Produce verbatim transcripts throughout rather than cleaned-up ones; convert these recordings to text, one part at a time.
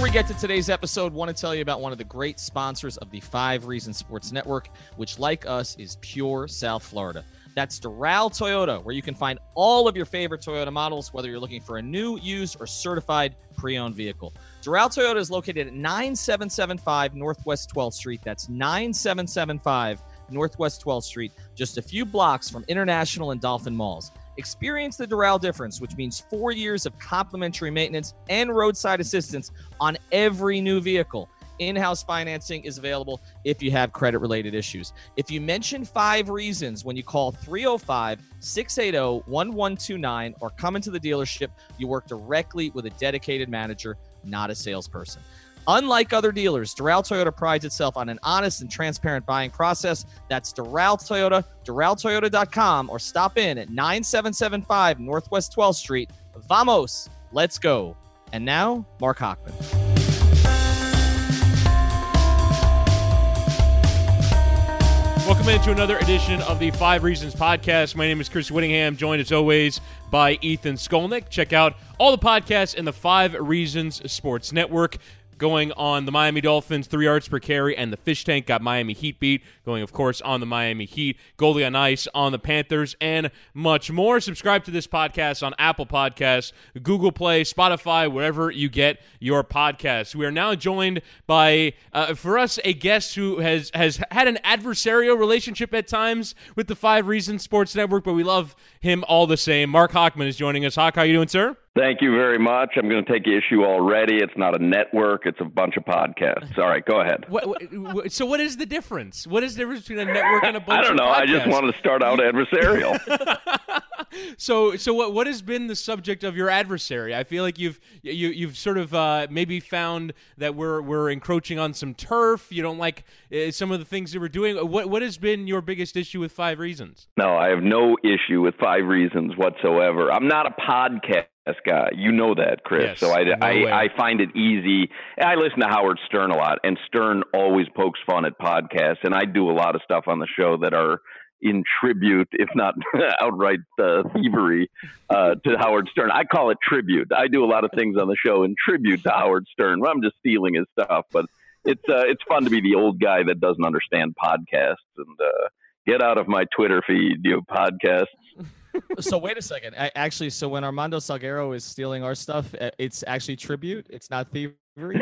we get to today's episode, I want to tell you about one of the great sponsors of the Five Reasons Sports Network, which, like us, is pure South Florida. That's Doral Toyota, where you can find all of your favorite Toyota models, whether you're looking for a new, used, or certified pre-owned vehicle. Doral Toyota is located at nine seven seven five Northwest twelfth Street. That's nine seven seven five Northwest twelfth Street, just a few blocks from International and Dolphin Malls. Experience the Doral difference, which means four years of complimentary maintenance and roadside assistance on every new vehicle. In-house financing is available if you have credit-related issues. If you mention Five Reasons when you call three oh five, six eight zero, one one two nine or come into the dealership, you work directly with a dedicated manager, not a salesperson. Unlike other dealers, Doral Toyota prides itself on an honest and transparent buying process. That's Doral Toyota, doral toyota dot com, or stop in at nine seven seven five Northwest twelfth Street. Vamos, let's go. And now, Mark Hochman. Welcome into another edition of the Five Reasons podcast. My name is Chris Whittingham, joined as always by Ethan Skolnick. Check out all the podcasts in the Five Reasons Sports Network. Going on the Miami Dolphins, three yards per carry, and the Fish Tank got Miami Heat beat. Going, of course, on the Miami Heat, Goalie on Ice on the Panthers, and much more. Subscribe to this podcast on Apple Podcasts, Google Play, Spotify, wherever you get your podcasts. We are now joined by, uh, for us, a guest who has, has had an adversarial relationship at times with the Five Reasons Sports Network, but we love him all the same. Mark Hochman is joining us. Hoch, how you doing, sir? Thank you very much. I'm going to take issue already. It's not a network. It's a bunch of podcasts. All right, go ahead. What, what, so what is the difference? What is the difference between a network and a bunch I don't know. of podcasts? I just wanted to start out adversarial. so so what what has been the subject of your adversary? I feel like you've you, you've sort of uh, maybe found that we're we're encroaching on some turf. You don't like uh, some of the things that we're doing. What what has been your biggest issue with Five Reasons? No, I have no issue with Five Reasons whatsoever. I'm not a podcast guy. You know that, Chris. Yes, so I, no I, I find it easy. I listen to Howard Stern a lot, and Stern always pokes fun at podcasts, and I do a lot of stuff on the show that are in tribute, if not outright uh, thievery, uh, to Howard Stern. I call it tribute. I do a lot of things on the show in tribute to Howard Stern. I'm just stealing his stuff, but it's uh, it's fun to be the old guy that doesn't understand podcasts and uh, get out of my Twitter feed, you podcasts. So wait a second. I, actually, so when Armando Salguero is stealing our stuff, it's actually tribute. It's not thievery.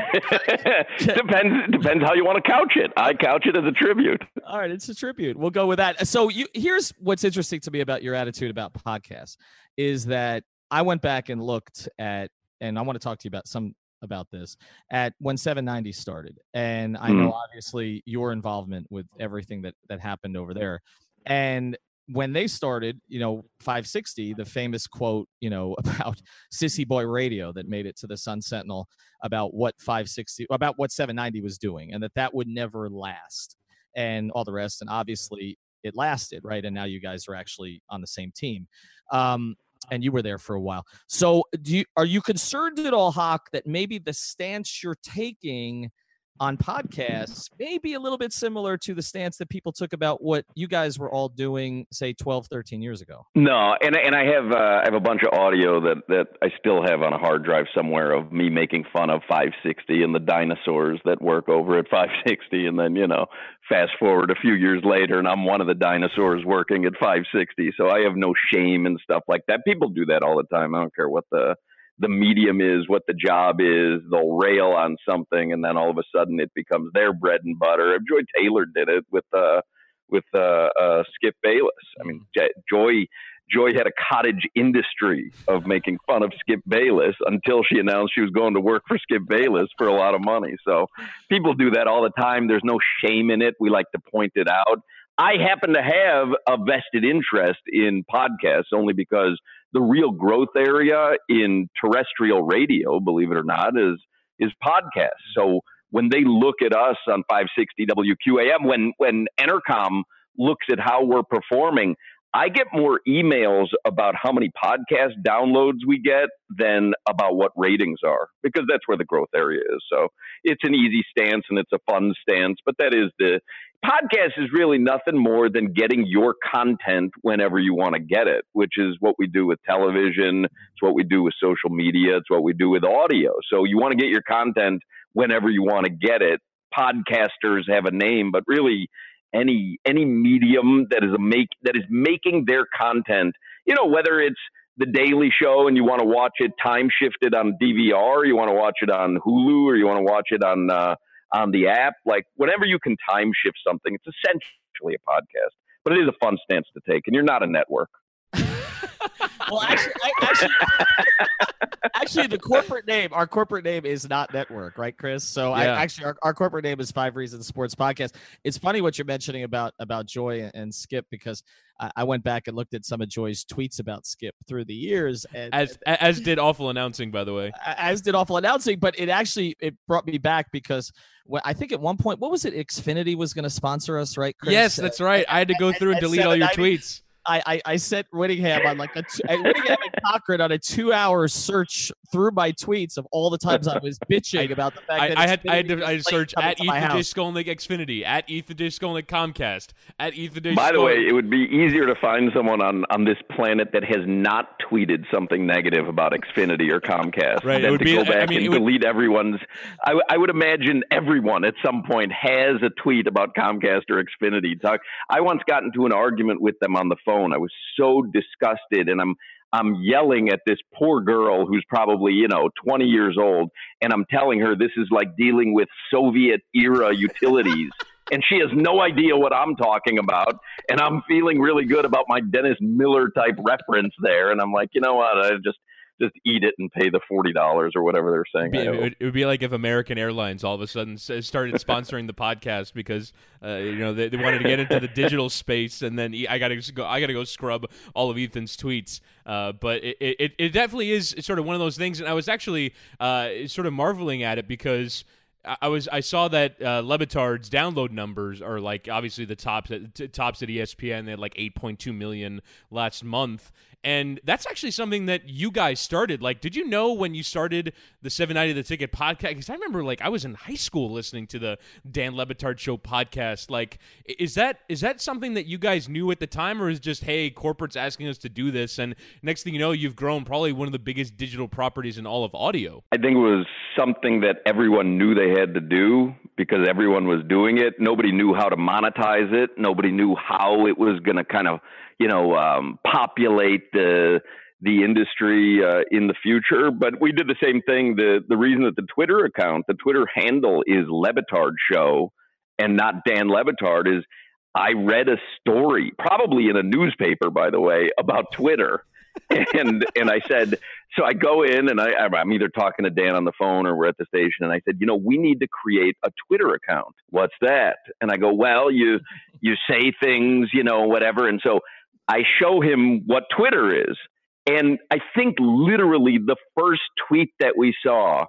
depends depends how you want to couch it. I couch it as a tribute. All right, it's a tribute. We'll go with that. So you here's what's interesting to me about your attitude about podcasts is that I went back and looked at, and I want to talk to you about some about this at when seven ninety started, and I know mm. obviously your involvement with everything that that happened over there, and when they started, you know, five sixty, the famous quote, you know, about Sissy Boy Radio that made it to the Sun Sentinel about what five sixty, about what seven ninety was doing, and that that would never last, and all the rest. And obviously, it lasted, right? And now you guys are actually on the same team, um, and you were there for a while. So, do you are you concerned at all, Hoch, that maybe the stance you're taking on podcasts may be a little bit similar to the stance that people took about what you guys were all doing, say, twelve, thirteen years ago? No, and and I have uh, I have a bunch of audio that, that I still have on a hard drive somewhere of me making fun of five sixty and the dinosaurs that work over at five sixty, and then, you know, fast forward a few years later, and I'm one of the dinosaurs working at five sixty, so I have no shame and stuff like that. People do that all the time. I don't care what the the medium is, what the job is. They'll rail on something, and then all of a sudden it becomes their bread and butter. Joy Taylor did it with uh, with uh, uh, Skip Bayless. I mean, Joy Joy had a cottage industry of making fun of Skip Bayless until she announced she was going to work for Skip Bayless for a lot of money. So people do that all the time. There's no shame in it. We like to point it out. I happen to have a vested interest in podcasts only because the real growth area in terrestrial radio, believe it or not, is is podcasts. So when they look at us on five sixty W Q A M, when when Entercom looks at how we're performing, I get more emails about how many podcast downloads we get than about what ratings are, because that's where the growth area is. So it's an easy stance and it's a fun stance, but that is the podcast is really nothing more than getting your content whenever you want to get it, which is what we do with television. It's what we do with social media. It's what we do with audio. So you want to get your content whenever you want to get it. Podcasters have a name, but really any any medium that is a make that is making their content, you know, whether it's the Daily Show and you want to watch it time shifted on D V R, you want to watch it on Hulu, or you want to watch it on uh, on the app, like whenever you can time shift something, it's essentially a podcast. But it is a fun stance to take, and you're not a network. Well, actually, I, actually, actually, the corporate name, our corporate name is not Network, right, Chris? So, Yeah. I actually, our, our corporate name is Five Reasons Sports Podcast. It's funny what you're mentioning about about Joy and, and Skip, because I, I went back and looked at some of Joy's tweets about Skip through the years, and As as did Awful Announcing, by the way. as did Awful Announcing. But it actually it brought me back because well, I think at one point, what was it? Xfinity was going to sponsor us, right, Chris? Yes, that's right. I had to go through and at delete all your seven ninety tweets. I, I, I sent Whittingham on like a t- Whittingham and Cochran on a two-hour search through my tweets of all the times I was bitching about the fact I, that I had I had Xfinity to was I had late to search coming at to my Ethan J. house. Skolnick Xfinity, at Ethan J. Skolnick Comcast, at Ethan J. By the Skolnick- way, it would be easier to find someone on, on this planet that has not tweeted something negative about Xfinity or Comcast Right, it than would to be- go I back mean, and it would- delete everyone's. I, w- I would imagine everyone at some point has a tweet about Comcast or Xfinity. Talk. I once got into an argument with them on the phone. I was so disgusted, and I'm I'm yelling at this poor girl who's probably, you know, twenty years old, and I'm telling her this is like dealing with Soviet era utilities. And she has no idea what I'm talking about. And I'm feeling really good about my Dennis Miller type reference there. And I'm like, you know what? I just just eat it and pay the forty dollars or whatever they're saying. Be- I it, owe. would, it would be like if American Airlines all of a sudden s- started sponsoring the podcast because uh, you know they, they wanted to get into the digital space, and then I got to go. I got to go scrub all of Ethan's tweets. Uh, but it, it it definitely is sort of one of those things, and I was actually uh, sort of marveling at it because. I was I saw that uh, Le Batard's download numbers are like obviously the tops at t- tops at E S P N. They had like eight point two million last month, and that's actually something that you guys started. Like, did you know when you started the seven ninety The Ticket podcast? Because I remember like I was in high school listening to the Dan Le Batard Show podcast. Like, is that is that something that you guys knew at the time, or is just hey, corporate's asking us to do this, and next thing you know, you've grown probably one of the biggest digital properties in all of audio? I think it was something that everyone knew they had to do because everyone was doing it. Nobody knew how to monetize it. Nobody knew how it was going to kind of, you know, um, populate the the industry uh, in the future. But we did the same thing. The the reason that the Twitter account, the Twitter handle is Le Batard Show and not Dan Le Batard is I read a story, probably in a newspaper, by the way, about Twitter. and and I said, so I go in and I, I'm either talking to Dan on the phone or we're at the station. And I said, you know, we need to create a Twitter account. What's that? And I go, well, you you say things, you know, whatever. And so I show him what Twitter is. And I think literally the first tweet that we saw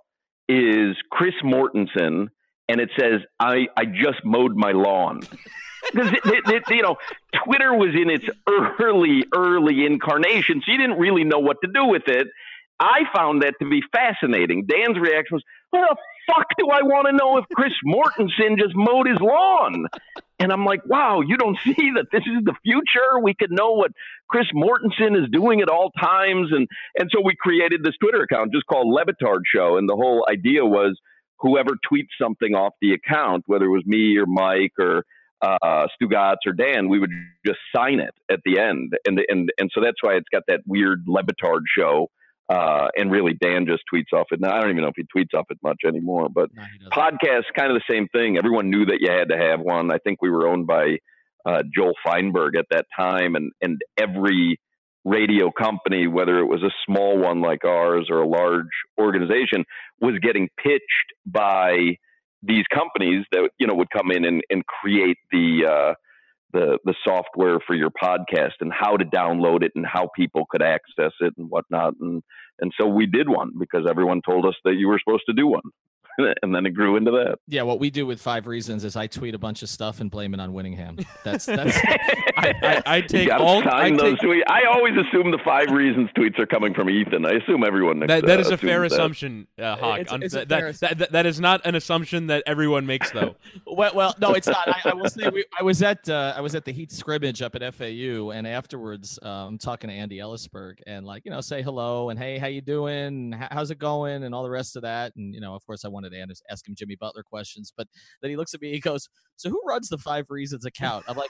is Chris Mortensen. And it says, I, I just mowed my lawn. Because, you know, Twitter was in its early, early incarnation, so you didn't really know what to do with it. I found that to be fascinating. Dan's reaction was, what the fuck do I want to know if Chris Mortensen just mowed his lawn? And I'm like, wow, you don't see that this is the future? We could know what Chris Mortensen is doing at all times. And, and so we created this Twitter account just called Le Batard Show. And the whole idea was whoever tweets something off the account, whether it was me or Mike or uh, Stugatz or Dan, we would just sign it at the end. And, and, and so that's why it's got that weird Le Batard Show. Uh, and really, Dan just tweets off it. Now, I don't even know if he tweets off it much anymore, but No, he doesn't. podcasts, kind of the same thing. Everyone knew that you had to have one. I think we were owned by uh, Joel Feinberg at that time, and, and every radio company, whether it was a small one like ours or a large organization, was getting pitched by these companies that, you know, would come in and, and create the uh, the the software for your podcast and how to download it and how people could access it and whatnot. And and so we did one because everyone told us that you were supposed to do one. and then it grew into that. Yeah, what we do with Five Reasons is I tweet a bunch of stuff and blame it on Whittingham. That's that's. I, I, I take you all. I, take, tweets. I always assume the Five Reasons tweets are coming from Ethan. I assume everyone. That, that uh, is a fair that. assumption, uh, Hawk. It's, it's that, fair that, that, that is not an assumption that everyone makes, though. well, well, no, it's not. I, I will say we, I was at uh, I was at the Heat scrimmage up at F A U, and afterwards, uh, I'm talking to Andy Ellisberg, and like you know, say hello and hey, how you doing? H- how's it going? And all the rest of that, and you know, of course, I wanted to ask him Jimmy Butler questions, but then he looks at me, he goes, "So who runs the Five Reasons account?" I'm like.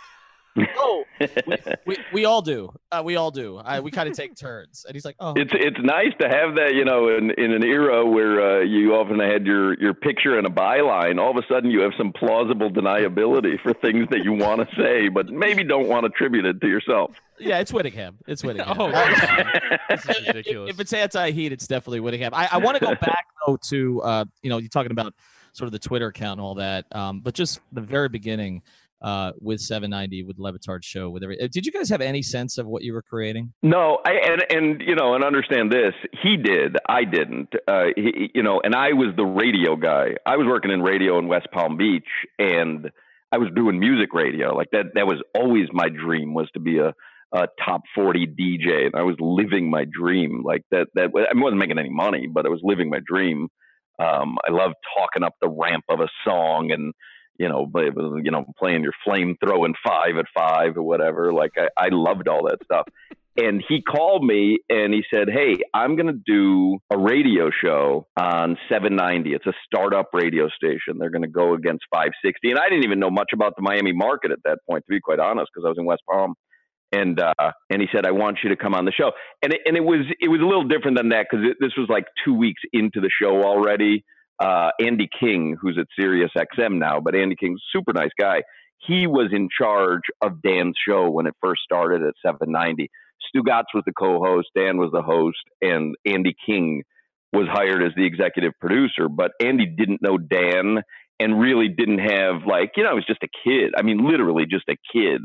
Oh, we, we, we all do. Uh, we all do. I, we kind of take turns. And he's like, "Oh, it's it's nice to have that, you know, in, in an era where uh, you often had your your picture and a byline. All of a sudden, you have some plausible deniability for things that you want to say, but maybe don't want to attribute it to yourself." Yeah, it's Whittingham. It's Whittingham. Oh, this is ridiculous. If, if it's anti-Heat, it's definitely Whittingham. I, I want to go back though to uh, you know, you're talking about sort of the Twitter account and all that, um, but just the very beginning. Uh, with seven ninety, with Le Batard show, with every. Did you guys have any sense of what you were creating? No, I, and and you know, and understand this. He did, I didn't. Uh, he, you know, and I was the radio guy. I was working in radio in West Palm Beach, and I was doing music radio. Like that. That was always my dream, was to be a, a top forty D J, and I was living my dream. Like that. That I wasn't making any money, but I was living my dream. Um, I loved talking up the ramp of a song and. You know, but you know, playing your flame throwing five at five or whatever. Like I, I loved all that stuff. And he called me and he said, "Hey, I'm going to do a radio show on seven ninety. It's a startup radio station. They're going to go against five sixty." And I didn't even know much about the Miami market at that point, to be quite honest, because I was in West Palm. And uh, and he said, "I want you to come on the show." And it, and it was it was a little different than that because this was like two weeks into the show already. Uh, Andy King, who's at Sirius X M now, but Andy King's a super nice guy. He was in charge of Dan's show when it first started at seven ninety. Stu Gatz was the co-host, Dan was the host, and Andy King was hired as the executive producer. But Andy didn't know Dan and really didn't have, like, you know, he was just a kid. I mean, literally just a kid.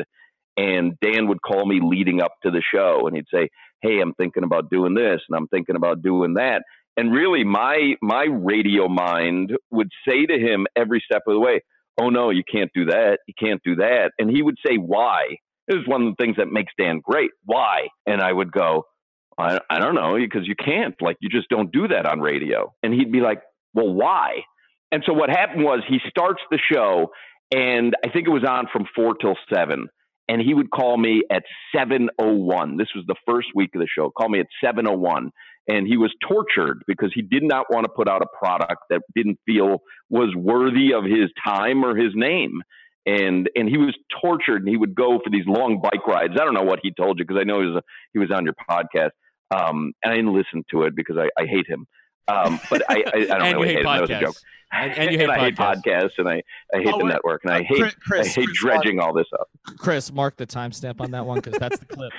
And Dan would call me leading up to the show, and he'd say, "Hey, I'm thinking about doing this, and I'm thinking about doing that." And really, my my radio mind would say to him every step of the way, "Oh, no, you can't do that. You can't do that." And he would say, "Why?" This is one of the things that makes Dan great. Why? And I would go, I, I don't know, because you can't. Like, you just don't do that on radio. And he'd be like, "Well, why?" And so what happened was he starts the show, and I think it was on from four till seven. And he would call me at seven oh one. This was the first week of the show. Call me at seven oh one. And he was tortured because he did not want to put out a product that didn't feel was worthy of his time or his name. And and he was tortured, and he would go for these long bike rides. I don't know what he told you, because I know he was, a, he was on your podcast. Um, and I didn't listen to it because I, I hate him. Um, but I, I, I don't and know. You hate That was a joke. And, and you hate, and I podcasts. hate podcasts, and I, I hate oh, the wait. network, and I uh, hate Chris, Chris, I hate Chris, dredging Mark, all this up. Chris, mark the timestamp on that one, because that's the clip.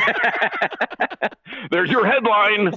There's your headline.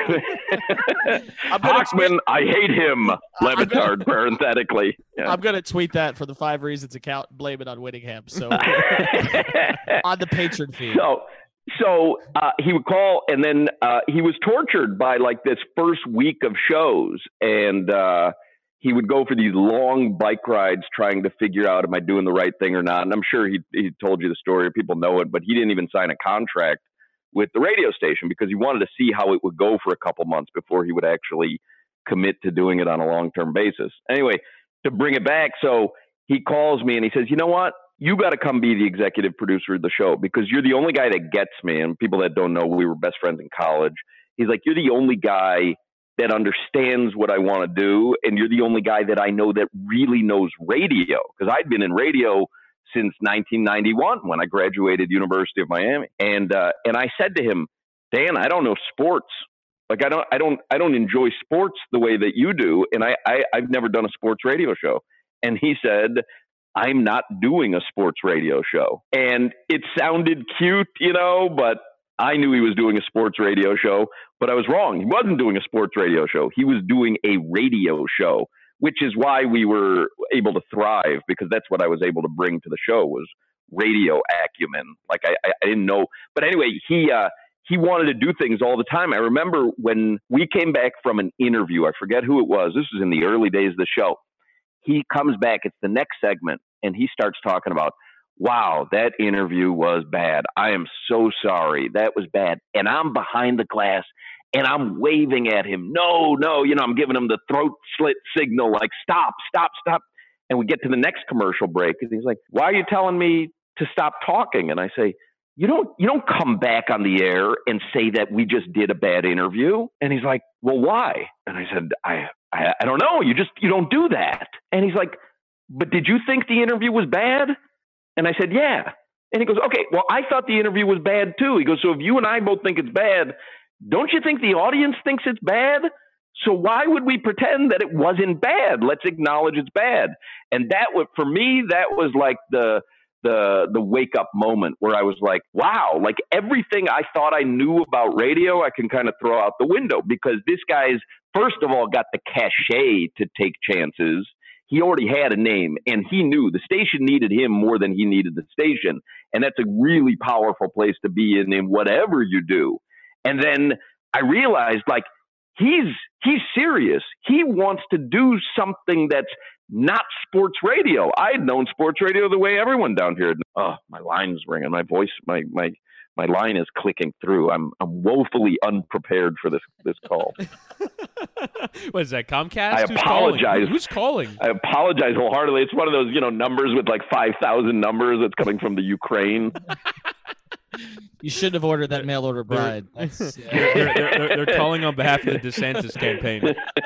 Hockman, I hate him. Le Batard, parenthetically. Yeah. I'm going to tweet that for the Five Reasons account, blame it on Whittingham. So on the patron feed. So, so uh, he would call, and then uh, he was tortured by like this first week of shows, and uh, he would go for these long bike rides trying to figure out, am I doing the right thing or not? And I'm sure he he told you the story, or people know it, but he didn't even sign a contract with the radio station because he wanted to see how it would go for a couple months before he would actually commit to doing it on a long-term basis. Anyway, to bring it back, so he calls me and he says, "You know what? You got to come be the executive producer of the show because you're the only guy that gets me." And people that don't know, we were best friends in college. He's like, "You're the only guy that understands what I want to do. And you're the only guy that I know that really knows radio." Because I'd been in radio since nineteen ninety-one when I graduated University of Miami. And, uh, and I said to him, "Dan, I don't know sports. Like I don't, I don't, I don't enjoy sports the way that you do. And I, I, I've never done a sports radio show." And he said, "I'm not doing a sports radio show." And it sounded cute, you know, but I knew he was doing a sports radio show, but I was wrong. He wasn't doing a sports radio show. He was doing a radio show, which is why we were able to thrive, because that's what I was able to bring to the show was radio acumen. Like I, I didn't know, but anyway, he, uh, he wanted to do things all the time. I remember when we came back from an interview, I forget who it was. This was in the early days of the show. He comes back, it's the next segment, and he starts talking about, wow, that interview was bad. I am so sorry. That was bad. And I'm behind the glass and I'm waving at him. No, no, you know, I'm giving him the throat slit signal, like, stop, stop, stop. And we get to the next commercial break. And he's like, why are you telling me to stop talking? And I say, you don't, you don't come back on the air and say that we just did a bad interview. And he's like, well, why? And I said, I, I, I don't know. You just, you don't do that. And he's like, but did you think the interview was bad? And I said, yeah. And he goes, okay, well, I thought the interview was bad too. He goes, so if you and I both think it's bad, don't you think the audience thinks it's bad? So why would we pretend that it wasn't bad? Let's acknowledge it's bad. And that was, for me, that was like the, the, the wake up moment where I was like, wow, like everything I thought I knew about radio, I can kind of throw out the window, because this guy's, first of all, got the cachet to take chances. He already had a name, and he knew the station needed him more than he needed the station. And that's a really powerful place to be in, in whatever you do. And then I realized, like, he's, he's serious. He wants to do something that's not sports radio. I had known sports radio the way everyone down here. Oh, my line's ringing. My voice, my, my, my line is clicking through. I'm, I'm woefully unprepared for this, this call. What is that, Comcast? I Who's apologize. Calling? Who's calling? I apologize wholeheartedly. It's one of those, you know, numbers with like five thousand numbers that's coming from the Ukraine. You shouldn't have ordered that mail order bride. That's, yeah. they're, they're, they're, they're calling on behalf of the DeSantis campaign.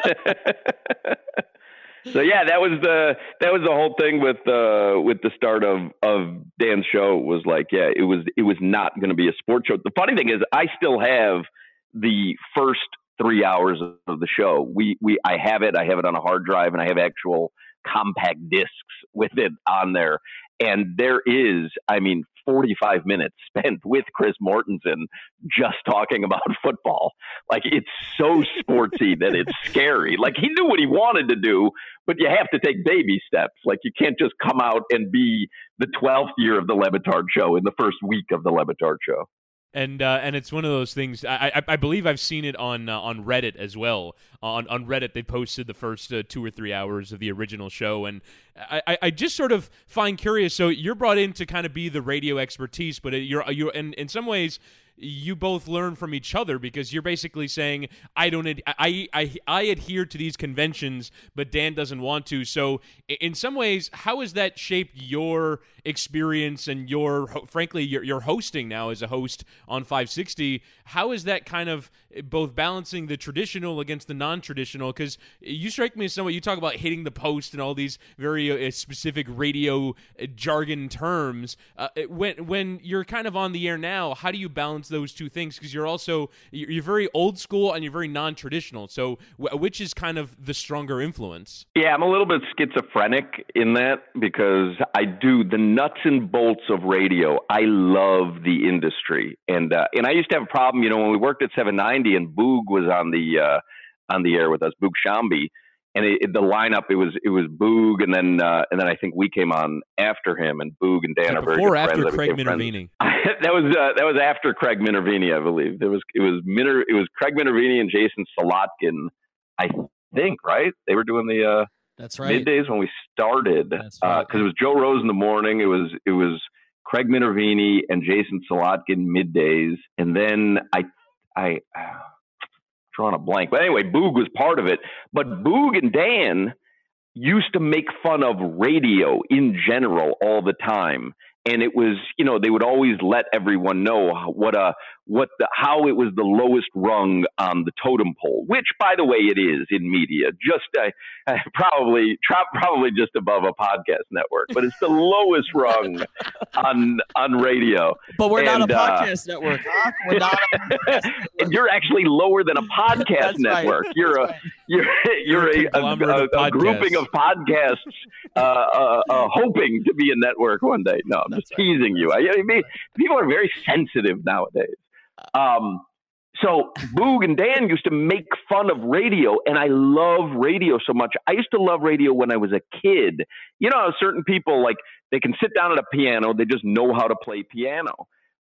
So yeah, that was the that was the whole thing with uh, with the start of, of Dan's show. Was like, yeah, it was it was not going to be a sports show. The funny thing is, I still have the first three hours of the show. We we I have it. I have it on a hard drive, and I have actual compact discs with it on there. And there is, I mean, forty-five minutes spent with Chris Mortensen just talking about football. Like, it's so sportsy that it's scary. Like, he knew what he wanted to do, but you have to take baby steps. Like, you can't just come out and be the twelfth year of the Le Batard show in the first week of the Le Batard show. And uh, and it's one of those things. I I, I believe I've seen it on uh, on Reddit as well. On on Reddit, they posted the first uh, two or three hours of the original show, and I, I just sort of find curious. So you're brought in to kind of be the radio expertise, but you're you in in some ways you both learn from each other, because you're basically saying, I don't, ad- I, I, I adhere to these conventions, but Dan doesn't want to. So in some ways, how has that shaped your experience and your, frankly, your, your hosting now as a host on five sixty? How is that kind of both balancing the traditional against the non-traditional? Because you strike me as someone, you talk about hitting the post and all these very uh, specific radio uh, jargon terms. Uh, when, when you're kind of on the air now, how do you balance those two things? Because you're also, you're very old school and you're very non-traditional. So which is kind of the stronger influence? Yeah, I'm a little bit schizophrenic in that, because I do the nuts and bolts of radio. I love the industry. And uh, and I used to have a problem, you know, when we worked at seven ninety and Boog was on the uh, on the air with us, Boog Shambi. And it, it, the lineup, it was it was Boog, and then uh, and then I think we came on after him, and Boog and Dan are very good friends. Before after Craig Minervini? that was uh, that was after Craig Minervini, I believe. There was it was Miner, it was Craig Minervini and Jason Solotkin, I think, right? They were doing the uh, that's right middays when we started, because right. uh, it was Joe Rose in the morning. It was it was Craig Minervini and Jason Solotkin middays, and then I I. Uh, drawing a blank. But anyway, Boog was part of it. But Boog and Dan used to make fun of radio in general all the time. And it was, you know, they would always let everyone know what a what the how it was the lowest rung on the totem pole, which, by the way, it is in media, just uh, uh, probably tra- probably just above a podcast network, but it's the lowest rung on on radio. But we're and, not a uh, podcast network, huh? We're not. A podcast network. And you're actually lower than a podcast That's network. Right. You're That's a right. you're you're, You're a, a a, conglomerate a, of a grouping podcasts. of podcasts uh, uh, uh, hoping to be a network one day. No, I'm That's just right. teasing you. I, I mean, people are very sensitive nowadays. Um, so Boog and Dan used to make fun of radio, and I love radio so much. I used to love radio when I was a kid. You know, certain people, like, they can sit down at a piano, they just know how to play piano.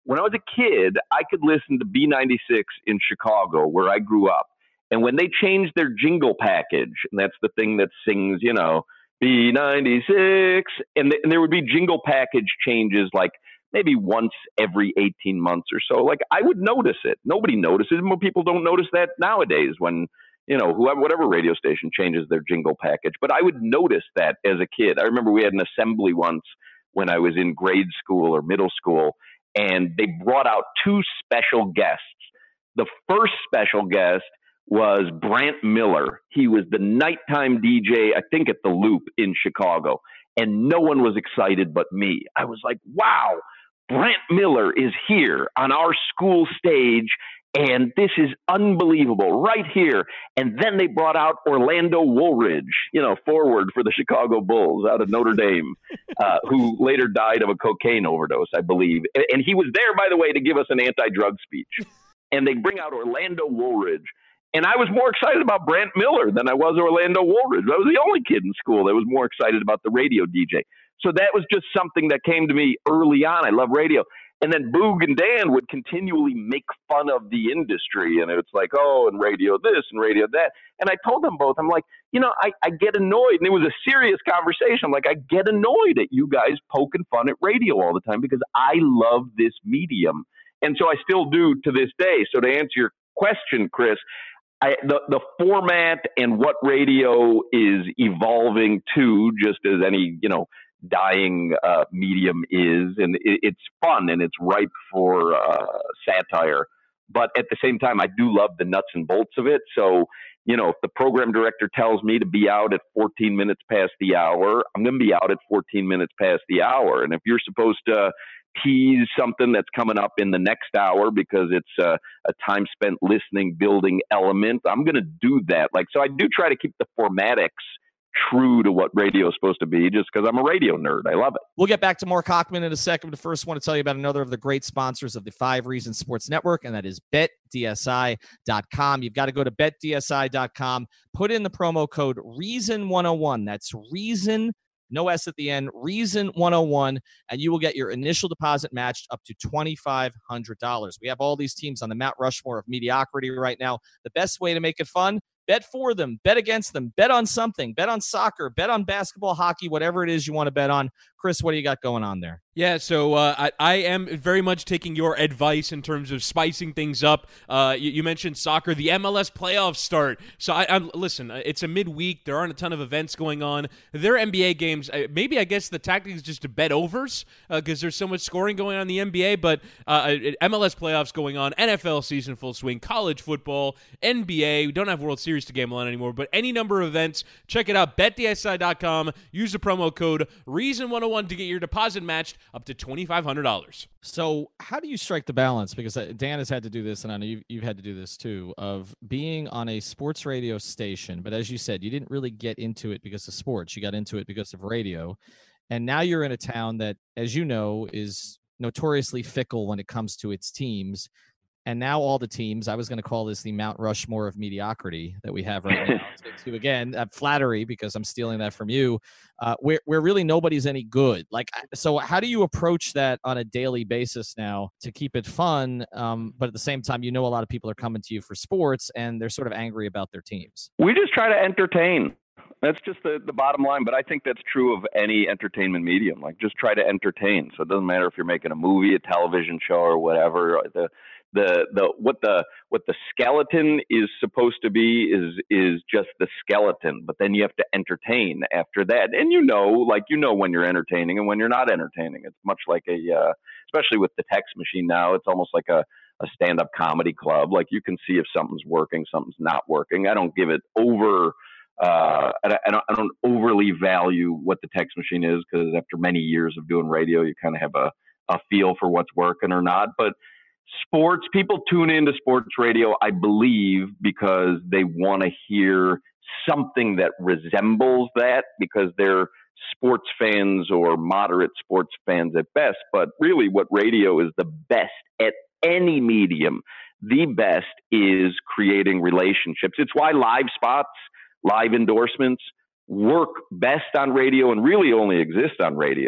when I was a kid, I could listen to B ninety-six in Chicago, where I grew up. And when they changed their jingle package, and that's the thing that sings, you know, B ninety-six, and, th- and there would be jingle package changes like maybe once every eighteen months or so. Like, I would notice it. Nobody notices. More people don't notice that nowadays when, you know, whoever, whatever radio station changes their jingle package. But I would notice that as a kid. I remember we had an assembly once when I was in grade school or middle school, and they brought out two special guests. The first special guest was Brant Miller. He was the nighttime D J, I think at the Loop in Chicago, and no one was excited but me. I was like, wow, Brant Miller is here on our school stage, and this is unbelievable right here. And then they brought out Orlando Woolridge, you know, forward for the Chicago Bulls out of Notre Dame, uh, who later died of a cocaine overdose, I believe. And, and he was there, by the way, to give us an anti-drug speech. And they bring out Orlando Woolridge. And I was more excited about Brant Miller than I was Orlando Woolridge. I was the only kid in school that was more excited about the radio D J. So that was just something that came to me early on. I love radio. And then Boog and Dan would continually make fun of the industry. And it's like, oh, and radio this and radio that. And I told them both, I'm like, you know, I, I get annoyed. And it was a serious conversation. I'm like, I get annoyed at you guys poking fun at radio all the time because I love this medium. And so I still do to this day. So to answer your question, Chris, I, the, the format and what radio is evolving to, just as any, you know, dying uh, medium is, and it, it's fun and it's ripe for uh, satire. But at the same time, I do love the nuts and bolts of it. So, you know, if the program director tells me to be out at fourteen minutes past the hour, I'm going to be out at fourteen minutes past the hour. And if you're supposed to tease something that's coming up in the next hour because it's a, a time spent listening, building element, I'm going to do that. Like, so I do try to keep the formatics true to what radio is supposed to be, just because I'm a radio nerd. I love it. We'll get back to Mark Hochman in a second, but first I want to tell you about another of the great sponsors of the Five Reasons Sports Network, and that is bet D S I dot com. You've got to go to bet D S I dot com, put in the promo code reason one oh one. That's reason, no S at the end, reason one oh one, and you will get your initial deposit matched up to twenty-five hundred dollars. We have all these teams on the Mount Rushmore of mediocrity right now. The best way to make it fun, bet for them, bet against them, bet on something, bet on soccer, bet on basketball, hockey, whatever it is you want to bet on. Chris, what do you got going on there? Yeah, so uh, I, I am very much taking your advice in terms of spicing things up. Uh, you, you mentioned soccer, the M L S playoffs start. So I, I'm listen, it's a midweek. There aren't a ton of events going on. There are N B A games. Maybe I guess the tactic is just to bet overs because uh, there's so much scoring going on in the N B A. But uh, M L S playoffs going on, N F L season full swing, college football, N B A. We don't have World Series to gamble on anymore, but any number of events. Check it out, bet D S I dot com. Use the promo code reason one oh one to get your deposit matched up to twenty-five hundred dollars. So how do you strike the balance? Because Dan has had to do this, and I know you've, you've had to do this too, of being on a sports radio station. But as you said, you didn't really get into it because of sports. You got into it because of radio. And now you're in a town that, as you know, is notoriously fickle when it comes to its teams. And now all the teams, I was going to call this the Mount Rushmore of mediocrity that we have right now. to, to, again, uh, flattery, because I'm stealing that from you, uh, where, where really nobody's any good. Like, so how do you approach that on a daily basis now to keep it fun? Um, but at the same time, you know, a lot of people are coming to you for sports and they're sort of angry about their teams. We just try to entertain. That's just the, the bottom line. But I think that's true of any entertainment medium. Like, just try to entertain. So it doesn't matter if you're making a movie, a television show, or whatever. The The the what the what the skeleton is supposed to be is is just the skeleton, but then you have to entertain after that. And you know, like you know when you're entertaining and when you're not entertaining. It's much like a, uh, especially with the text machine now, it's almost like a, a stand-up comedy club. Like you can see if something's working, something's not working. I don't give it over. Uh, I, I don't I don't overly value what the text machine is because after many years of doing radio, you kind of have a a feel for what's working or not, but. Sports, people tune into sports radio, I believe, because they want to hear something that resembles that because they're sports fans or moderate sports fans at best. But really what radio is the best at any medium. The best is creating relationships. It's why live spots, live endorsements work best on radio and really only exist on radio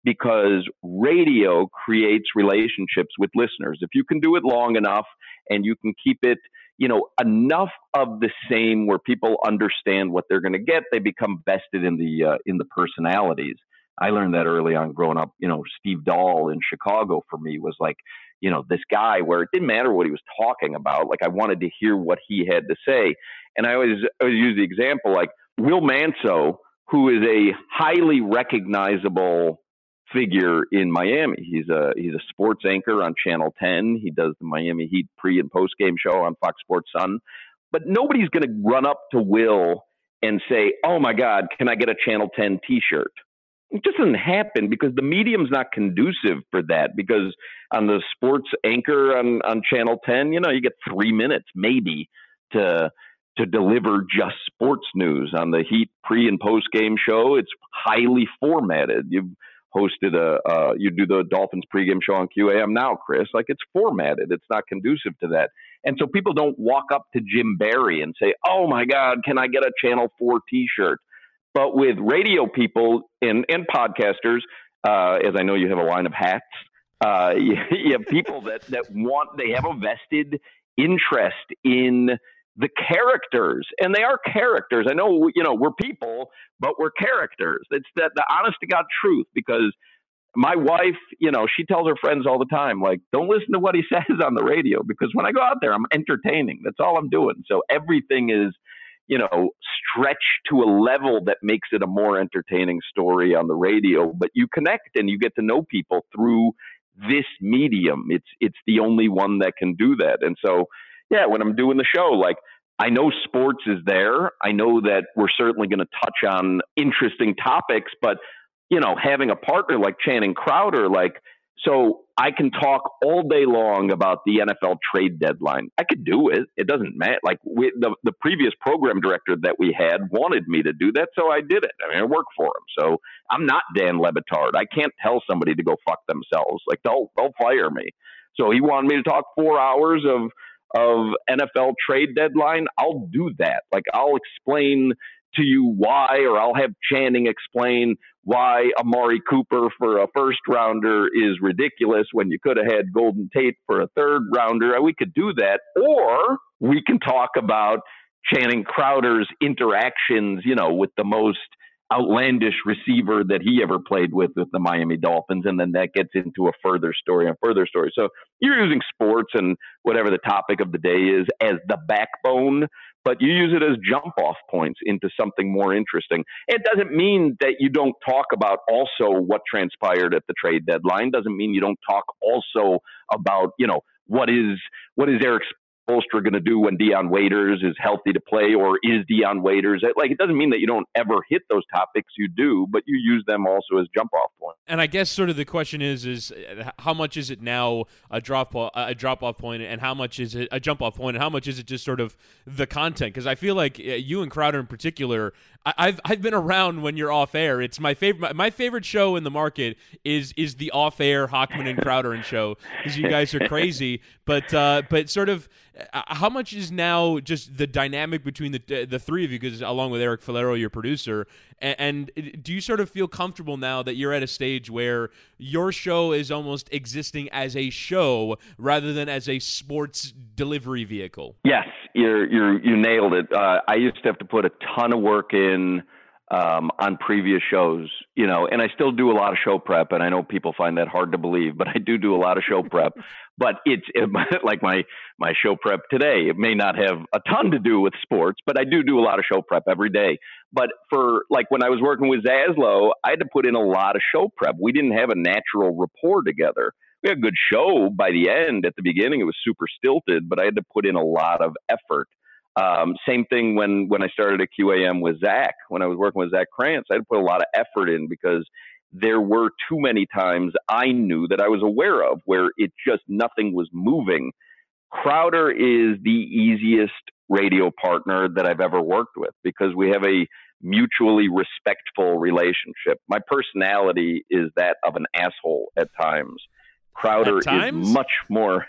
because radio creates relationships with listeners. If you can do it long enough and you can keep it, you know, enough of the same where people understand what they're going to get, they become vested in the uh, in the personalities. I learned that early on growing up. You know, Steve Dahl in Chicago for me was like, you know, this guy where it didn't matter what he was talking about. Like I wanted to hear what he had to say. And I always, I always use the example like Will Manso, who is a highly recognizable figure in Miami. He's a he's a sports anchor on Channel ten. He does the Miami Heat pre and post game show on Fox Sports Sun. But nobody's going to run up to Will and say, "Oh my God, can I get a Channel ten T-shirt?" It just doesn't happen because the medium's not conducive for that. Because on the sports anchor on, on Channel ten, you know, you get three minutes maybe to to deliver just sports news. On the Heat pre and post game show, it's highly formatted. You've hosted a, uh, you do the Dolphins pregame show on Q A M now, Chris. Like it's formatted. It's not conducive to that. And so people don't walk up to Jim Barry and say, "Oh my God, can I get a Channel four T-shirt?" But with radio people and, and podcasters, uh, as I know you have a line of hats, uh, you, you have people that, that want, they have a vested interest in the characters, and they are characters. I know, you know, we're people, but we're characters. It's that the honest to God truth, because my wife, you know, she tells her friends all the time, like, don't listen to what he says on the radio, because when I go out there, I'm entertaining. That's all I'm doing. So everything is, you know, stretched to a level that makes it a more entertaining story on the radio, but you connect and you get to know people through this medium. It's, it's the only one that can do that. And so, yeah, when I'm doing the show, like, I know sports is there. I know that we're certainly going to touch on interesting topics, but, you know, having a partner like Channing Crowder, like, so I can talk all day long about the N F L trade deadline. I could do it. It doesn't matter. Like we, the, the previous program director that we had wanted me to do that, so I did it. I mean, I work for him. So I'm not Dan Le Batard. I can't tell somebody to go fuck themselves. Like they'll, they'll fire me. So he wanted me to talk four hours of, of N F L trade deadline. I'll do that. Like I'll explain to you why, or I'll have Channing explain why Amari Cooper for a first rounder is ridiculous when you could have had Golden Tate for a third rounder. We could do that. Or we can talk about Channing Crowder's interactions, you know, with the most outlandish receiver that he ever played with with the Miami Dolphins. And then that gets into a further story and further story. So you're using sports and whatever the topic of the day is as the backbone, but you use it as jump off points into something more interesting. It doesn't mean that you don't talk about also what transpired at the trade deadline. Doesn't mean you don't talk also about, you know, what is, what is Eric Spoelstra going to do when Deion Waiters is healthy to play, or is Deion Waiters, like, it doesn't mean that you don't ever hit those topics. You do, but you use them also as jump off points. And I guess sort of the question is, is how much is it now a drop a drop off point, and how much is it a jump off point, and how much is it just sort of the content? Because I feel like you and Crowder in particular, I've I've been around when you're off air. It's my favorite. My favorite show in the market is is the off air Hochman and Crowder and show, because you guys are crazy. But uh, but sort of how much is now just the dynamic between the the three of you, because along with Eric Falero, your producer, and, and do you sort of feel comfortable now that you're at a stage where your show is almost existing as a show rather than as a sports delivery vehicle? Yes, you're you're you nailed it. Uh, I used to have to put a ton of work in um, on previous shows, you know, and I still do a lot of show prep, and I know people find that hard to believe, but I do do a lot of show prep. But it's it, like my my show prep today. It may not have a ton to do with sports, but I do do a lot of show prep every day. But for like when I was working with Zaslow, I had to put in a lot of show prep. We didn't have a natural rapport together. We had a good show by the end. At the beginning, it was super stilted, but I had to put in a lot of effort. Um, same thing when when I started at Q A M with Zach. When I was working with Zach Krantz, I had to put a lot of effort in, because there were too many times I knew that I was aware of where it just nothing was moving. Crowder is the easiest radio partner that I've ever worked with, because we have a mutually respectful relationship. My personality is that of an asshole at times. Crowder at times? is much more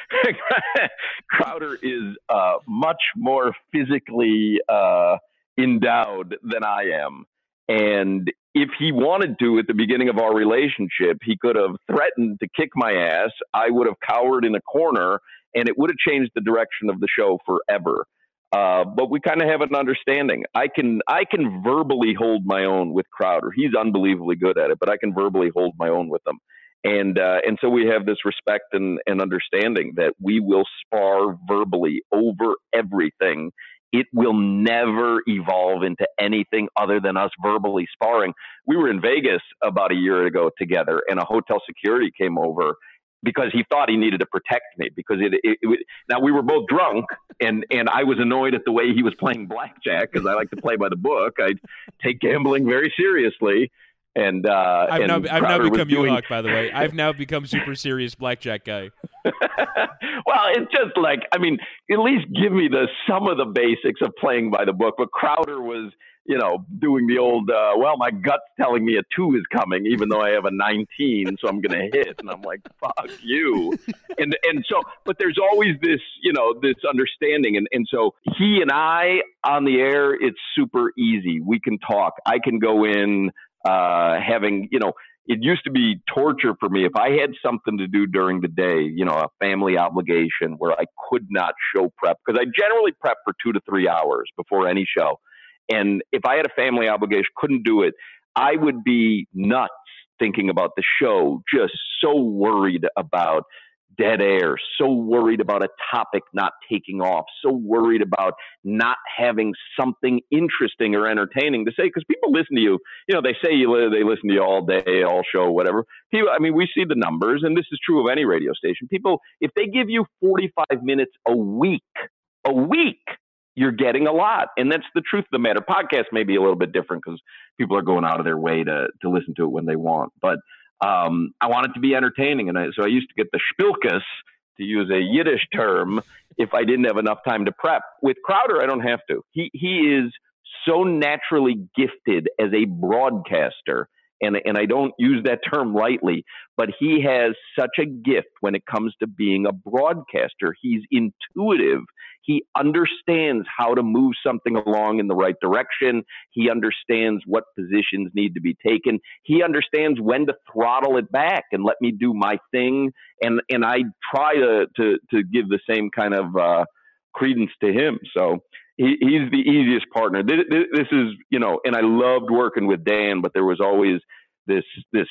Crowder is uh, much more physically uh, endowed than I am. And if he wanted to at the beginning of our relationship, he could have threatened to kick my ass. I would have cowered in a corner, and it would have changed the direction of the show forever. Uh, but we kind of have an understanding. I can I can verbally hold my own with Crowder. He's unbelievably good at it, but I can verbally hold my own with him. And uh, and so we have this respect and, and understanding that we will spar verbally over everything. It will never evolve into anything other than us verbally sparring. We were in Vegas about a year ago together, and a hotel security came over because he thought he needed to protect me because it, it, it now we were both drunk, and, and I was annoyed at the way he was playing blackjack because I like to play by the book. I take gambling very seriously. And uh, I've and now I've now become doing... U-Hawk, by the way. I've now become super serious blackjack guy. Well, it's just like, I mean, at least give me the some of the basics of playing by the book. But Crowder was, you know, doing the old, uh, well, my gut's telling me a two is coming, even though I have a nineteen, so I'm going to hit. And I'm like, fuck you. And and so, but there's always this, you know, this understanding. And, and so he and I on the air, it's super easy. We can talk. I can go in. Uh, having, you know, it used to be torture for me. If I had something to do during the day, you know, a family obligation where I could not show prep, because I generally prep for two to three hours before any show. And if I had a family obligation, couldn't do it, I would be nuts thinking about the show, just so worried about dead air, so worried about a topic not taking off, so worried about not having something interesting or entertaining to say, because people listen to you, you know, they say you they listen to you all day, all show, whatever. People, I mean, we see the numbers, and this is true of any radio station. People, if they give you forty-five minutes a week, a week, you're getting a lot. And that's the truth of the matter. Podcasts may be a little bit different because people are going out of their way to to listen to it when they want, but Um, I want it to be entertaining. And I, so I used to get the spilkus, to use a Yiddish term, if I didn't have enough time to prep. With Crowder, I don't have to. He he is so naturally gifted as a broadcaster. And, and I don't use that term lightly, but he has such a gift when it comes to being a broadcaster. He's intuitive. He understands how to move something along in the right direction. He understands what positions need to be taken. He understands when to throttle it back and let me do my thing. And and I try to to, to give the same kind of uh, credence to him. So he, he's the easiest partner. This, this is, you know, and I loved working with Dan, but there was always this this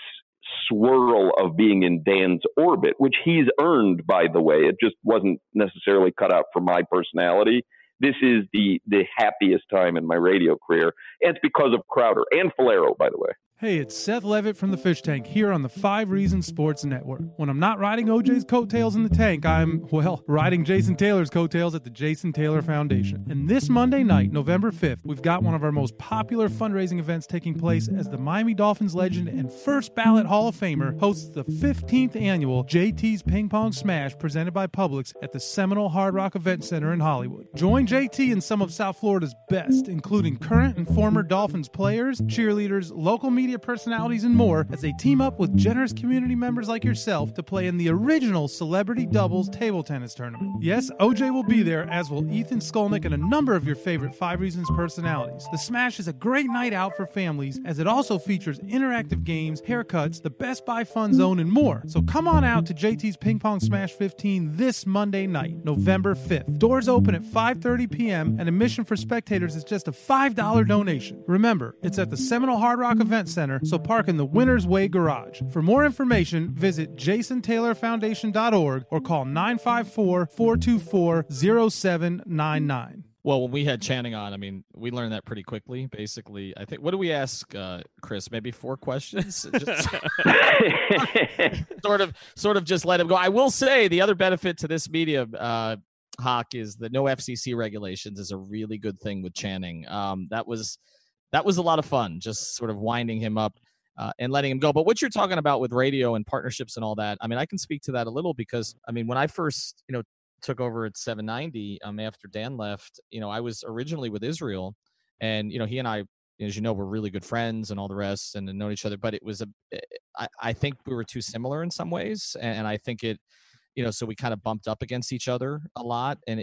swirl of being in Dan's orbit, which he's earned, by the way. It just wasn't necessarily cut out for my personality. This is the the happiest time in my radio career. And it's because of Crowder and Falero, by the way. Hey, it's Seth Levitt from the Fish Tank here on the Five Reasons Sports Network. When I'm not riding O J's coattails in the tank, I'm, well, riding Jason Taylor's coattails at the Jason Taylor Foundation. And this Monday night, November fifth, we've got one of our most popular fundraising events taking place as the Miami Dolphins legend and first ballot Hall of Famer hosts the fifteenth annual J T's Ping Pong Smash presented by Publix at the Seminole Hard Rock Event Center in Hollywood. Join J T and some of South Florida's best, including current and former Dolphins players, cheerleaders, local media personalities, and more as they team up with generous community members like yourself to play in the original Celebrity Doubles table tennis tournament. Yes, O J will be there, as will Ethan Skolnick and a number of your favorite Five Reasons personalities. The Smash is a great night out for families, as it also features interactive games, haircuts, the Best Buy Fun Zone, and more. So come on out to J T's Ping Pong Smash fifteen this Monday night, November fifth. Doors open at five thirty p.m. and admission for spectators is just a five dollars donation. Remember, it's at the Seminole Hard Rock Event Center, so park in the Winner's Way Garage. For more information, visit jason taylor foundation dot org or call nine five four, four two four, zero seven nine nine. Well, when we had Channing on, I mean, we learned that pretty quickly. Basically, I think, what do we ask, uh, Chris? Maybe four questions? Just sort of, sort of just let him go. I will say the other benefit to this media, uh, Hawk, is the no F C C regulations is a really good thing with Channing. Um, that was that was a lot of fun, just sort of winding him up uh, and letting him go. But what you're talking about with radio and partnerships and all that, I mean, I can speak to that a little because, I mean, when I first, you know, took over at seven ninety um, after Dan left, you know, I was originally with Israel, and, you know, he and I, as you know, were really good friends and all the rest and known each other. But it was a, I, I think we were too similar in some ways. And, and I think it, you know, so we kind of bumped up against each other a lot, and it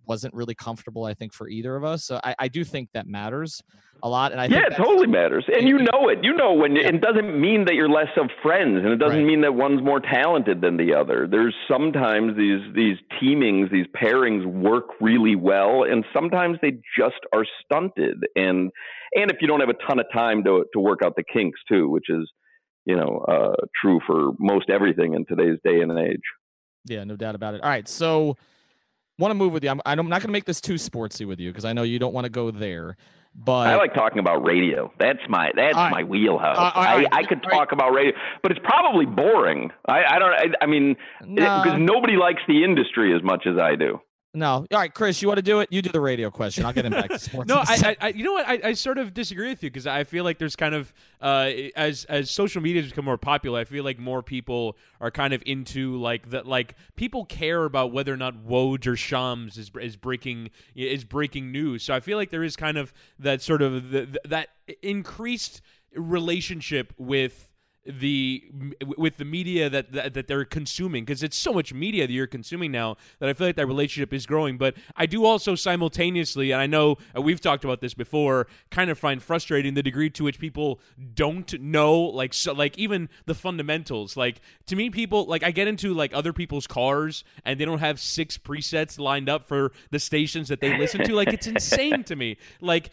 wasn't really comfortable, I think, for either of us. So I, I do think that matters a lot. And I yeah, think it totally matters. And you know it. You know when yeah. it doesn't mean that you're less of friends, and it doesn't right. mean that one's more talented than the other. There's sometimes these these teamings, these pairings work really well, and sometimes they just are stunted. And and if you don't have a ton of time to to work out the kinks too, which is, you know, uh, true for most everything in today's day and age. Yeah, no doubt about it. All right, so want to move with you. I'm, I'm not going to make this too sportsy with you because I know you don't want to go there. But I like talking about radio. That's my that's right. my wheelhouse. Uh, I, right. I could talk right. about radio, but it's probably boring. I, I don't. I, I mean, no. because nobody likes the industry as much as I do. No. All right, Chris, you want to do it? You do the radio question. I'll get him back to sports. no, I, I, you know what? I, I sort of disagree with you because I feel like there's kind of uh, as as social media has become more popular, I feel like more people are kind of into like that. Like people care about whether or not Woj or Shams is is breaking is breaking news. So I feel like there is kind of that sort of the, the, that increased relationship with the with the media that that, that they're consuming, because it's so much media that you're consuming now that I feel like that relationship is growing. But I do also simultaneously, and I know uh, we've talked about this before, kind of find frustrating the degree to which people don't know like so like even the fundamentals. Like to me, people like I get into like other people's cars and they don't have six presets lined up for the stations that they listen to. Like it's insane to me. Like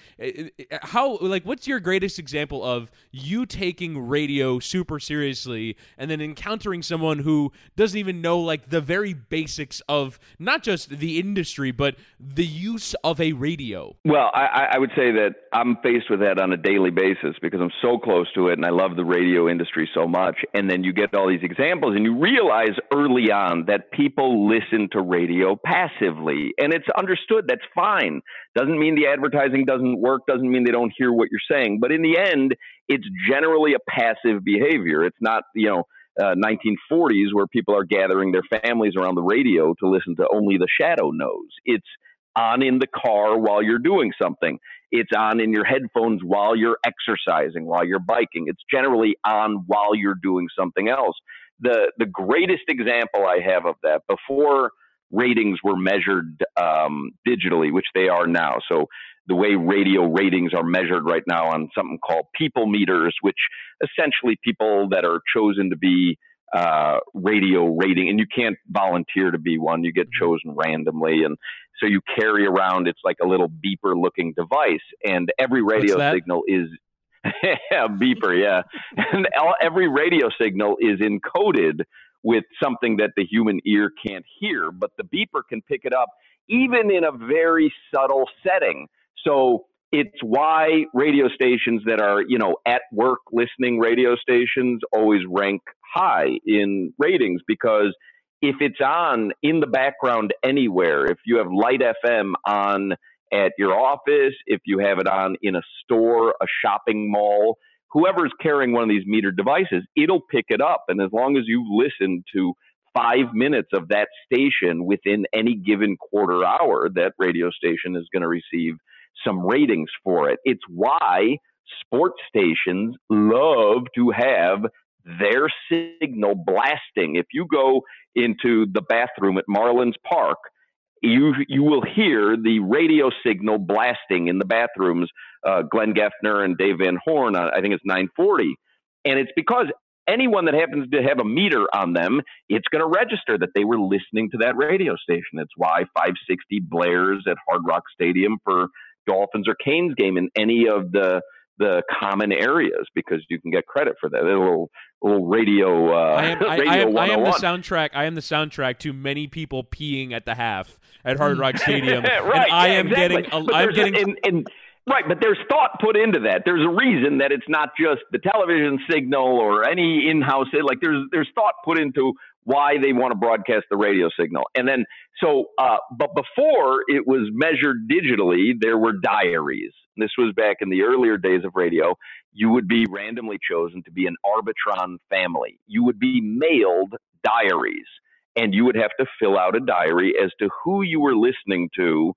how like what's your greatest example of you taking radio super super seriously and then encountering someone who doesn't even know like the very basics of not just the industry but the use of a radio? Well, I, I would say that I'm faced with that on a daily basis because I'm so close to it and I love the radio industry so much. And then you get all these examples and you realize early on that people listen to radio passively, and it's understood. That's fine. Doesn't mean the advertising doesn't work, doesn't mean they don't hear what you're saying. But in the end, it's generally a passive behavior. It's not, you know, uh, nineteen forties where people are gathering their families around the radio to listen to Only the Shadow Knows. It's on in the car while you're doing something. It's on in your headphones while you're exercising, while you're biking. It's generally on while you're doing something else. The the greatest example I have of that, before ratings were measured um, digitally, which they are now. So the way radio ratings are measured right now on something called people meters, which essentially people that are chosen to be uh, radio rating, and you can't volunteer to be one, you get chosen randomly. And so you carry around, it's like a little beeper looking device, and every radio signal is yeah, beeper. Yeah. And every radio signal is encoded with something that the human ear can't hear, but the beeper can pick it up even in a very subtle setting. So it's why radio stations that are, you know, at work listening radio stations always rank high in ratings, because if it's on in the background anywhere, if you have Light F M on at your office, if you have it on in a store, a shopping mall, whoever's carrying one of these metered devices, it'll pick it up. And as long as you listen to five minutes of that station within any given quarter hour, that radio station is going to receive some ratings for it. It's why sports stations love to have their signal blasting. If you go into the bathroom at Marlins Park, you you will hear the radio signal blasting in the bathrooms. Uh, Glenn Geffner and Dave Van Horn, I think it's nine forty. And it's because anyone that happens to have a meter on them, it's going to register that they were listening to that radio station. It's why five sixty blares at Hard Rock Stadium for Dolphins or Canes game in any of the the common areas, because you can get credit for that. A little little radio. Uh, I am, I, radio I am, I am the one oh one. soundtrack. I am the soundtrack to many people peeing at the half at Hard Rock Stadium, right, and I yeah, am exactly. getting. But I'm getting. And, and, right, but there's thought put into that. There's a reason that it's not just the television signal or any in-house. Like there's there's thought put into why they want to broadcast the radio signal. And then so, uh, but before it was measured digitally, there were diaries. This was back in the earlier days of radio. You would be randomly chosen to be an Arbitron family. You would be mailed diaries, and you would have to fill out a diary as to who you were listening to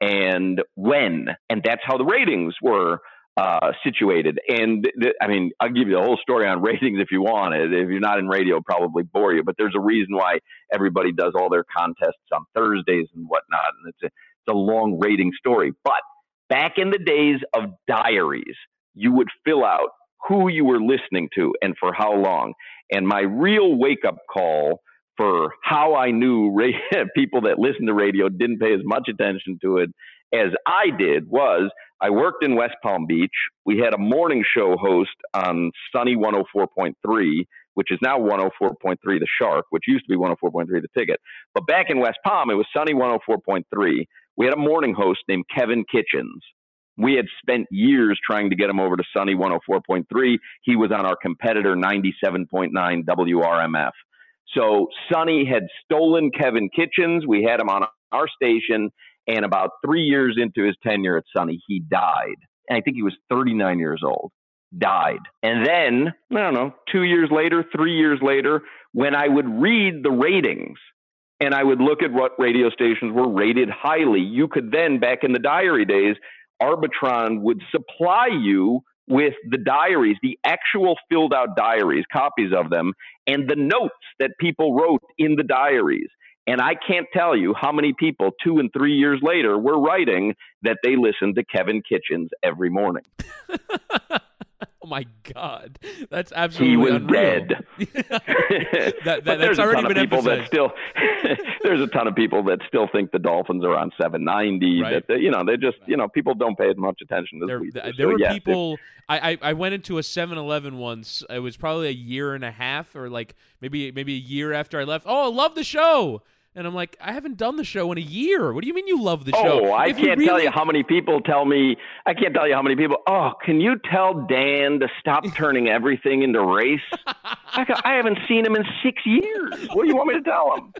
and when. And that's how the ratings were uh, situated. And th- I mean, I'll give you the whole story on ratings if you want it. If you're not in radio, it'll probably bore you. But there's a reason why everybody does all their contests on Thursdays and whatnot. And it's a, it's a long rating story. But back in the days of diaries, you would fill out who you were listening to and for how long. And my real wake-up call for how I knew radio, people that listened to radio didn't pay as much attention to it as I did was I worked in West Palm Beach. We had a morning show host on Sunny one oh four point three, which is now one oh four point three The Shark, which used to be one oh four point three The Ticket. But back in West Palm, it was Sunny one oh four point three. We had a morning host named Kevin Kitchens. We had spent years trying to get him over to Sunny one oh four point three. He was on our competitor ninety-seven point nine W R M F. So Sunny had stolen Kevin Kitchens. We had him on our station. And about three years into his tenure at Sunny, he died. And I think he was thirty-nine years old. Died. And then, I don't know, two years later, three years later, when I would read the ratings and I would look at what radio stations were rated highly, you could then, back in the diary days, Arbitron would supply you with the diaries, the actual filled out diaries, copies of them, and the notes that people wrote in the diaries. And I can't tell you how many people two and three years later were writing that they listened to Kevin Kitchens every morning. Oh my God, that's absolutely he was unreal. dead. that, that, that's already been people emphasized. That still, there's a ton of people that still think the Dolphins are on seven ninety. Right. That they, you know, they just, you know, people don't pay as much attention as there, we do. There so, were yes, people. I, I I went into a seven eleven once. It was probably a year and a half, or like maybe maybe a year after I left. Oh, I love the show. And I'm like, I haven't done the show in a year. What do you mean you love the show? Oh, I if can't you really... tell you how many people tell me, I can't tell you how many people, oh, can you tell Dan to stop turning everything into race? I, I haven't seen him in six years. What do you want me to tell him?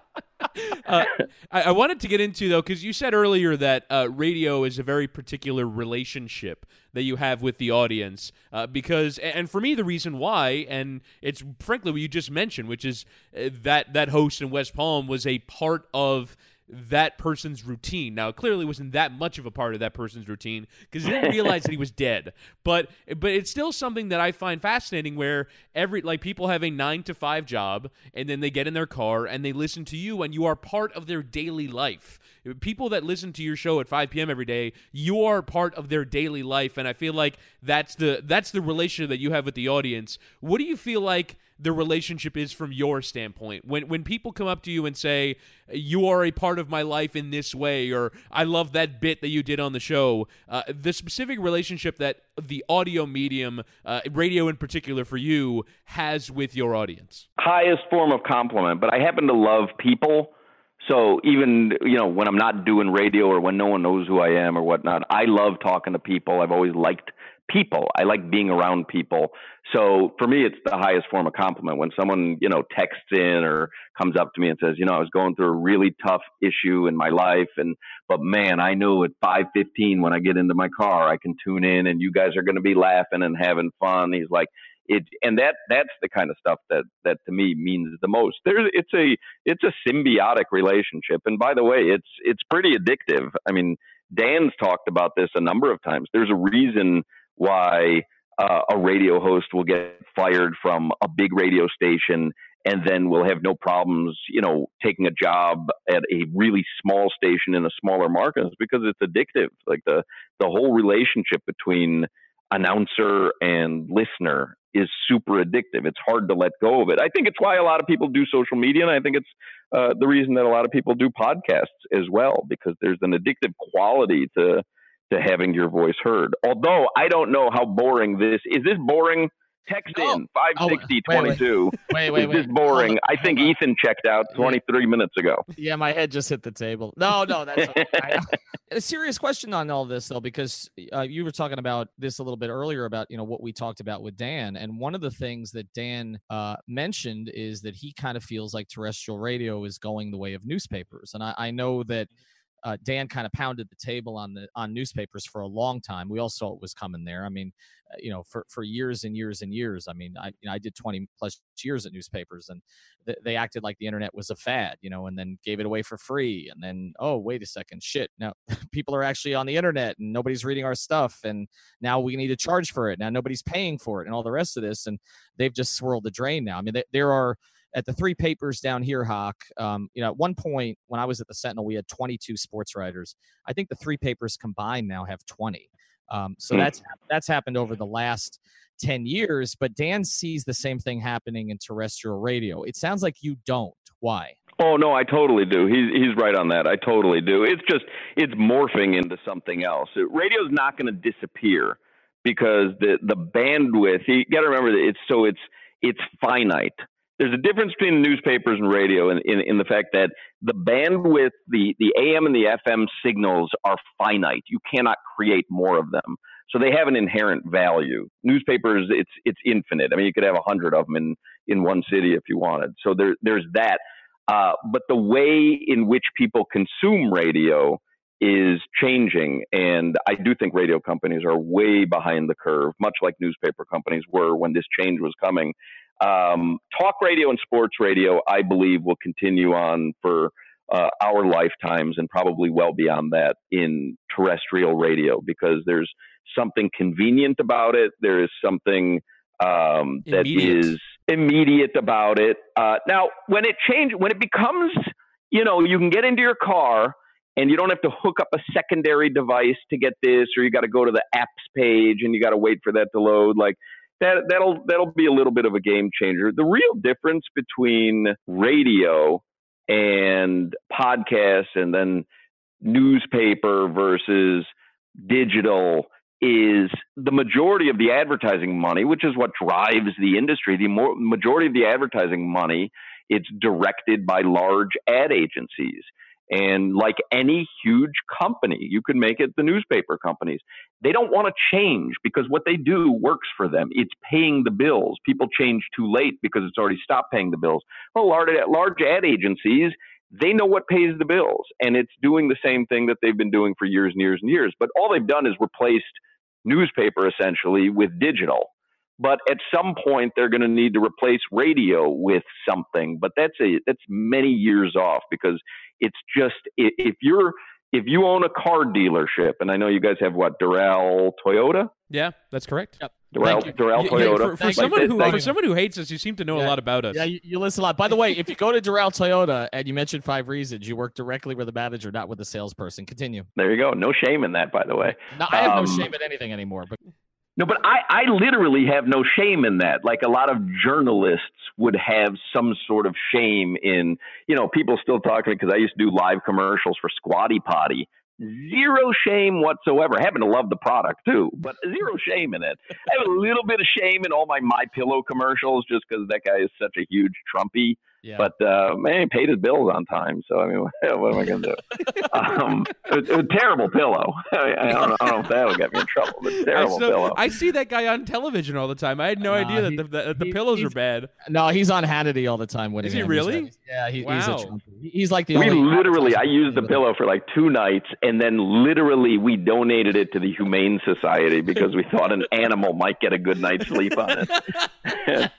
uh, I, I wanted to get into, though, because you said earlier that uh, radio is a very particular relationship that you have with the audience. Uh, because, and for me, the reason why, and it's frankly what you just mentioned, which is uh, that that host in West Palm was a part of that person's routine. Now, it clearly wasn't that much of a part of that person's routine because he didn't realize that he was dead. But but it's still something that I find fascinating where every like people have a nine to five job and then they get in their car and they listen to you and you are part of their daily life. People that listen to your show at five p.m. every day, you are part of their daily life, and I feel like that's the that's the relationship that you have with the audience. What do you feel like the relationship is from your standpoint? When when people come up to you and say, you are a part of my life in this way, or I love that bit that you did on the show, uh, the specific relationship that the audio medium, uh, radio in particular for you, has with your audience? Highest form of compliment, but I happen to love people. So even, you know, when I'm not doing radio or when no one knows who I am or whatnot, I love talking to people. I've always liked people. I like being around people. So for me, it's the highest form of compliment when someone, you know, texts in or comes up to me and says, you know, I was going through a really tough issue in my life. And, but man, I know at five fifteen when I get into my car, I can tune in and you guys are going to be laughing and having fun. He's like, it, and that, that's the kind of stuff that, that to me means the most. There's, it's a, it's a symbiotic relationship. And by the way, it's, it's pretty addictive. I mean, Dan's talked about this a number of times. There's a reason why uh, a radio host will get fired from a big radio station and then will have no problems, you know, taking a job at a really small station in a smaller market. It's because it's addictive. Like the, the whole relationship between announcer and listener is super addictive. It's hard to let go of it. I think it's why a lot of people do social media. And I think it's uh, the reason that a lot of people do podcasts as well, because there's an addictive quality to, to having your voice heard. Although I don't know how boring this is. This boring? Text no. in five sixty oh, wait, twenty-two. Wait, wait, is wait. this boring? On, I think on. Ethan checked out twenty-three minutes ago. Yeah, my head just hit the table. No, no, that's okay. I, a serious question on all this though, because uh, you were talking about this a little bit earlier about, you know, what we talked about with Dan. And one of the things that Dan uh, mentioned is that he kind of feels like terrestrial radio is going the way of newspapers. And I, I know that Uh, Dan kind of pounded the table on the on newspapers for a long time. We all saw it was coming there. I mean, uh, you know, for, for years and years and years. I mean, I you know, I did twenty plus years at newspapers, and th- they acted like the internet was a fad, you know, and then gave it away for free. And then, oh, wait a second, shit, now people are actually on the internet and nobody's reading our stuff, and now we need to charge for it. Now nobody's paying for it, and all the rest of this, and they've just swirled the drain now. I mean, th- there are. at the three papers down here, Hawk, um, you know, at one point when I was at the Sentinel, we had twenty-two sports writers. I think the three papers combined now have twenty. Um, so mm. that's that's happened over the last ten years. But Dan sees the same thing happening in terrestrial radio. It sounds like you don't. Why? Oh, no, I totally do. He's he's right on that. I totally do. It's just it's morphing into something else. Radio's not going to disappear because the the bandwidth. You got to remember that it's so it's it's finite. There's a difference between newspapers and radio in, in, in the fact that the bandwidth, the, the A M and the F M signals are finite. You cannot create more of them. So they have an inherent value. Newspapers, it's it's infinite. I mean, you could have a hundred of them in, in one city if you wanted. So there there's that. Uh, but the way in which people consume radio is changing. And I do think radio companies are way behind the curve, much like newspaper companies were when this change was coming. Um, talk radio and sports radio, I believe, will continue on for uh, our lifetimes and probably well beyond that in terrestrial radio, because there's something convenient about it. There is something um, that immediate. is immediate about it. Uh, now, when it changes, when it becomes, you know, you can get into your car and you don't have to hook up a secondary device to get this, or you got to go to the apps page and you got to wait for that to load. Like that, that'll that'll be a little bit of a game changer. The real difference between radio and podcasts and then newspaper versus digital is the majority of the advertising money, which is what drives the industry. The more, majority of the advertising money, it's directed by large ad agencies. And like any huge company, you could make it the newspaper companies. They don't want to change because what they do works for them. It's paying the bills. People change too late because it's already stopped paying the bills. Well, large, large ad agencies, they know what pays the bills, and it's doing the same thing that they've been doing for years and years and years. But all they've done is replaced newspaper essentially with digital. But at some point, they're going to need to replace radio with something. But that's a that's many years off, because it's just if you're if you own a car dealership, and I know you guys have what, Doral Toyota? Yeah, that's correct. Yep. Doral, Doral Yeah, Toyota. yeah, for for Like someone this who thing. for someone who hates us, you seem to know Yeah. a lot about us. Yeah, you, you listen a lot. By the way, if you go to Doral Toyota and you mention Five Reasons, you work directly with the manager, not with the salesperson. Continue. There you go. No shame in that, by the way. No, I have no Um, shame in anything anymore. But No, but I, I literally have no shame in that. Like a lot of journalists would have some sort of shame in, you know, people still talking, because I used to do live commercials for Squatty Potty. Zero shame whatsoever. I happen to love the product too, but zero shame in it. I have a little bit of shame in all my My Pillow commercials, just because that guy is such a huge Trumpy. yeah. But uh, man, he paid his bills on time, so I mean, what am I going to do? um, it, it, a terrible pillow. I, I, don't know, I don't know if that'll get me in trouble, but terrible I, still- pillow. I see that guy on television all the time. I had no Nah, idea that he- the, that the he- pillows he's- are bad. no, he's on Hannity all the time. Is he Whittingham. He's really? like- yeah, he, he's Wow. a Trump. He's like the We only. literally, I advertising used the with pillow for like two nights, and then literally we donated it to the Humane Society because we thought an animal might get a good night's sleep on it.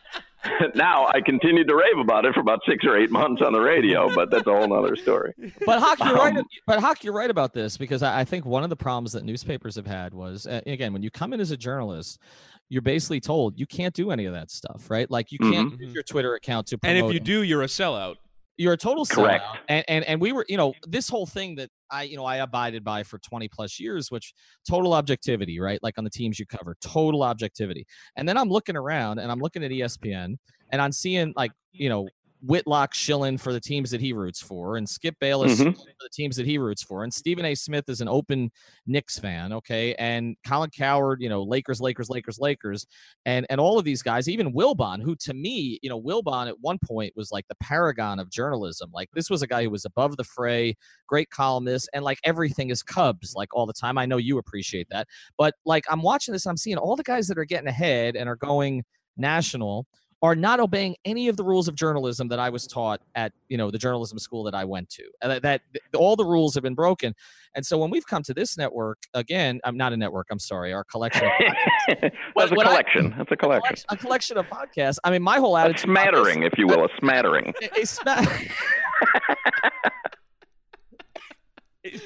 Now I continued to rave about it for about six or eight months on the radio, but that's a whole other story. But Hawk, you're right. Um, But Hawk, you're right about this, because I, I think one of the problems that newspapers have had was, uh, again, when you come in as a journalist, you're basically told you can't do any of that stuff, right? Like you can't Mhm. use your Twitter account to And promote if you them. do, you're a sellout. You're a total Correct. sellout. And, and and we were, you know, this whole thing that I, you know, I abided by for twenty plus years, which total objectivity, right? Like on the teams you cover, total objectivity. And then I'm looking around and I'm looking at E S P N and I'm seeing, like, you know, Whitlock shilling for the teams that he roots for, and Skip Bayless Mhm. for the teams that he roots for, and Stephen A. Smith is an open Knicks fan, okay, and Colin Cowherd, you know, Lakers, Lakers, Lakers, Lakers, and and all of these guys, even Wilbon, who to me, you know, Wilbon at one point was like the paragon of journalism. Like this was a guy who was above the fray, great columnist, and like everything is Cubs, like all the time. I know you appreciate that, but like I'm watching this, I'm seeing all the guys that are getting ahead and are going national are not obeying any of the rules of journalism that I was taught at, you know, the journalism school that I went to. And that, that all the rules have been broken. And so when we've come to this network, again, I'm not a network, I'm sorry, our collection of podcasts. That's What- a what I- collection. That's a a collection. collection, a collection of podcasts. I mean, my whole A attitude about this- smattering, if you will, a smattering. a, a sma-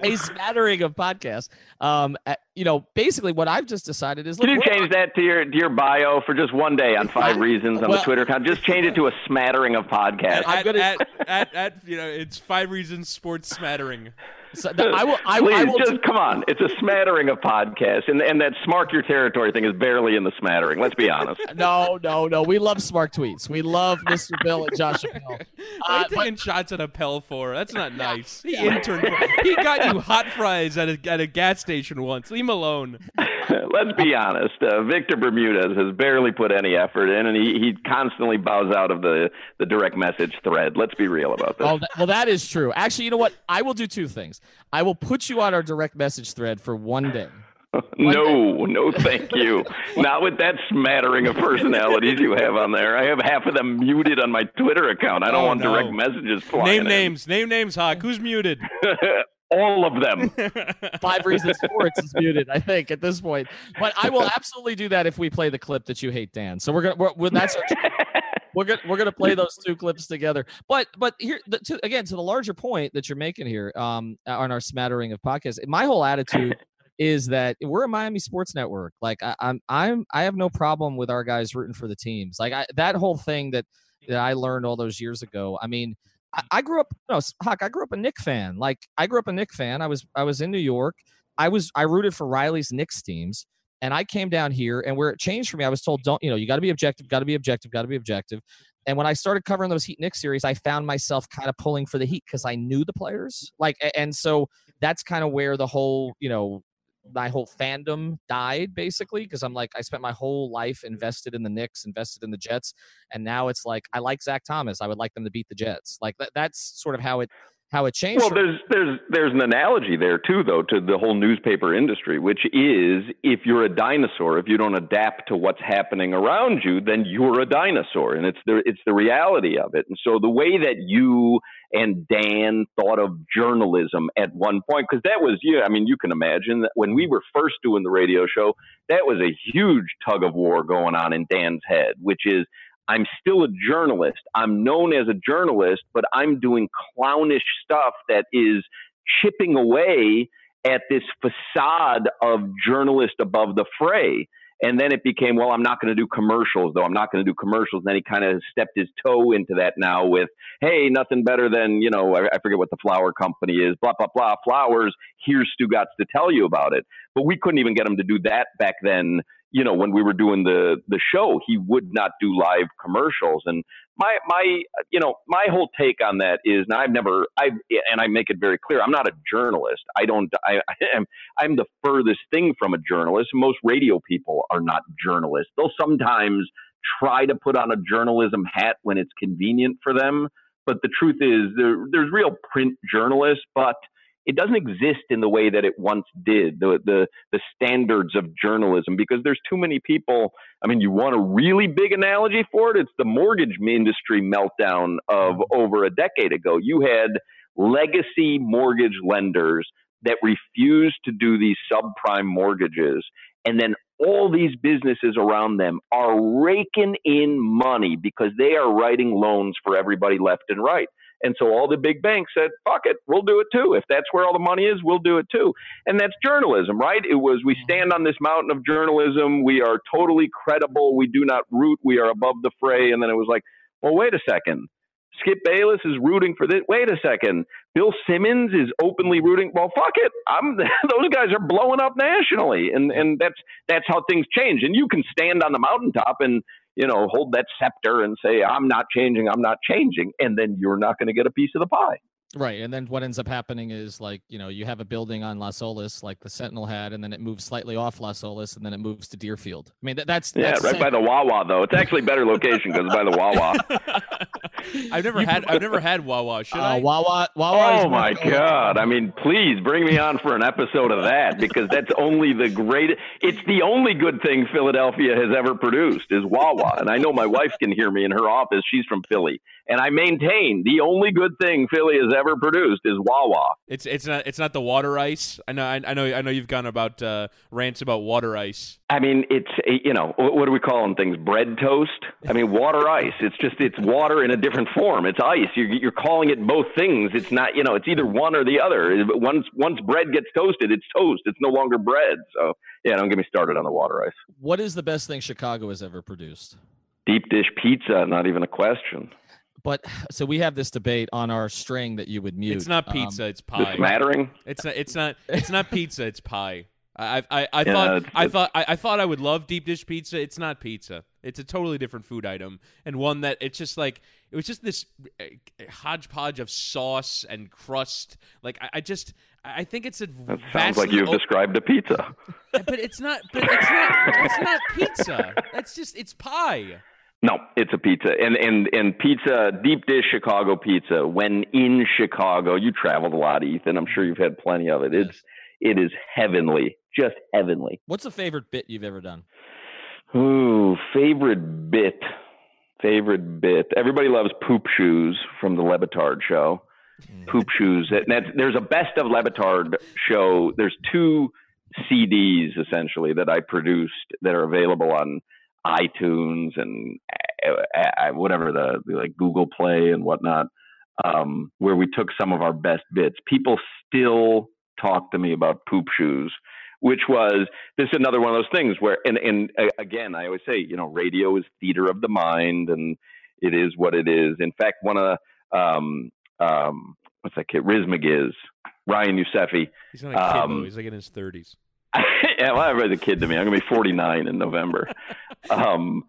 a smattering of podcasts. Um, uh, you know, basically what I've just decided is. Can look, you change that to your to your bio for just one day on Five Reasons on well, the Twitter account? Just change it to a smattering of podcasts. At, gonna, at, at, at, you know, it's Five Reasons Sports Smattering. So the, I will. I, Please, I will just do, come on. It's a smattering of podcasts, and and that Smark Your Territory thing is barely in the smattering. Let's be honest. No, no, no. We love Smart Tweets. We love Mister Bill and Josh Appel. What Uh, are you taking but, shots at Appel for? That's not nice. He interned. For, he got you hot fries at a at a gas station once. Leave him alone. Let's be honest. Uh, Victor Bermudez has barely put any effort in, and he, he constantly bows out of the, the direct message thread. Let's be real about this. oh, that, well, that is true. Actually, you know what? I will do two things. I will put you on our direct message thread for one day. No, no, thank you. Not with that smattering of personalities you have on there. I have half of them muted on my Twitter account. I don't Oh, want no. direct messages flying Name in. names. Name names, Hawk. Who's muted? All of them. Five Reasons Sports is muted, I think, at this point. But I will absolutely do that if we play the clip that you hate, Dan. So we're gonna. We're, we're, that's our, we're gonna we're gonna play those two clips together. But but here the, to, again to the larger point that you're making here um, on our smattering of podcasts. My whole attitude is that we're a Miami sports network. Like I, I'm I'm I have no problem with our guys rooting for the teams. Like I, that whole thing that that I learned all those years ago. I mean. I grew up, no, Huck, I grew up a Knicks fan. Like I grew up a Knicks fan. I was, I was in New York. I was, I rooted for Riley's Knicks teams, and I came down here. And where it changed for me, I was told, don't, you know, you got to be objective, got to be objective, got to be objective. And when I started covering those Heat Knicks series, I found myself kind of pulling for the Heat because I knew the players. Like, and so that's kind of where the whole, you know, my whole fandom died basically because I'm like I spent my whole life invested in the Knicks, invested in the Jets, and now it's like I like Zach Thomas. I would like them to beat the Jets. Like that, that's sort of how it how it changed. Well, there's there's there's an analogy there too, though, to the whole newspaper industry, which is if you're a dinosaur, if you don't adapt to what's happening around you, then you're a dinosaur, and it's the it's the reality of it. And so the way that you and Dan thought of journalism at one point, because that was, yeah, I mean, you can imagine that when we were first doing the radio show, that was a huge tug of war going on in Dan's head, which is, I'm still a journalist. I'm known as a journalist, but I'm doing clownish stuff that is chipping away at this facade of journalist above the fray. And then it became, well, I'm not going to do commercials, though. I'm not going to do commercials. And then he kind of stepped his toe into that now with, hey, nothing better than, you know, I, I forget what the flower company is, blah, blah, blah, flowers. Here's Stu Gatz to tell you about it. But we couldn't even get him to do that back then. You know, when we were doing the the show, he would not do live commercials. And my my you know my whole take on that is, and I've never I and I make it very clear, I'm not a journalist. I don't I, I am I'm the furthest thing from a journalist. Most radio people are not journalists. They'll sometimes try to put on a journalism hat when it's convenient for them. But the truth is, there, there's real print journalists, but it doesn't exist in the way that it once did, the, the the standards of journalism, because there's too many people. I mean, you want a really big analogy for it? It's the mortgage industry meltdown of over a decade ago. You had legacy mortgage lenders that refused to do these subprime mortgages, and then all these businesses around them are raking in money because they are writing loans for everybody left and right. And so all the big banks said, fuck it, we'll do it too. If that's where all the money is, we'll do it too. And that's journalism, right? It was, we stand on this mountain of journalism. We are totally credible. We do not root. We are above the fray. And then it was like, well, wait a second. Skip Bayless is rooting for this. Wait a second. Bill Simmons is openly rooting. Well, fuck it. I'm, those guys are blowing up nationally. And, and that's, that's how things change. And you can stand on the mountaintop and, you know, hold that scepter and say, I'm not changing, I'm not changing. And then you're not going to get a piece of the pie. Right. And then what ends up happening is, like, you know, you have a building on Las Olas like the Sentinel had, and then it moves slightly off Las Olas, and then it moves to Deerfield. I mean, that, that's, yeah, that's right by the Wawa, though. It's actually a better location because it's by the Wawa. I've never had I've never had Wawa. Should uh, I? Wawa, Wawa Oh, my God. I mean, please bring me on for an episode of that, because that's only the greatest. It's the only good thing Philadelphia has ever produced is Wawa. And I know my wife can hear me in her office. She's from Philly. And I maintain the only good thing Philly has ever produced is Wawa. It's it's not it's not the water ice. I know I, I know I know you've gone about uh, rants about water ice. I mean, it's, you know, what do we call them things? Bread toast? I mean, water ice. It's just, it's water in a different form. It's ice. You're, you're calling it both things. It's not, you know, it's either one or the other. Once once bread gets toasted, it's toast. It's no longer bread. So, yeah, don't get me started on the water ice. What is the best thing Chicago has ever produced? Deep dish pizza, not even a question. But so we have this debate on our string that you would mute. It's not pizza, um, it's pie. The smattering? It's not. It's not. It's not pizza. It's pie. I I, I Yeah, thought it's- I thought I, I thought I would love deep dish pizza. It's not pizza. It's a totally different food item, and one that it's just like it was just this uh, hodgepodge of sauce and crust. Like I, I just I think it's a That sounds vastly like you've o- described a pizza. but it's not. But it's not. It's not pizza. It's just it's pie. No, it's a pizza. And, and, and pizza, deep dish Chicago pizza, when in Chicago, you traveled a lot, Ethan. I'm sure you've had plenty of it. It's, it is heavenly, just heavenly. What's a favorite bit you've ever done? Ooh, favorite bit. Favorite bit. Everybody loves Poop Shoes from the Le Batard show. Poop Shoes. And that's, there's a best of Le Batard show. There's two C Ds essentially that I produced that are available on iTunes and uh, uh, whatever the, the like Google Play and whatnot, um, where we took some of our best bits. People still talk to me about Poop Shoes, which was, this is another one of those things where, and, and uh, again, I always say, you know, radio is theater of the mind and it is what it is. In fact, one of the, um, um, what's that kid? Riz McGiz, Ryan Yousefi. He's not a kid, Um, though. He's like in his thirties. Yeah, well, everybody's a kid to me. I'm going to be forty-nine in November. Um,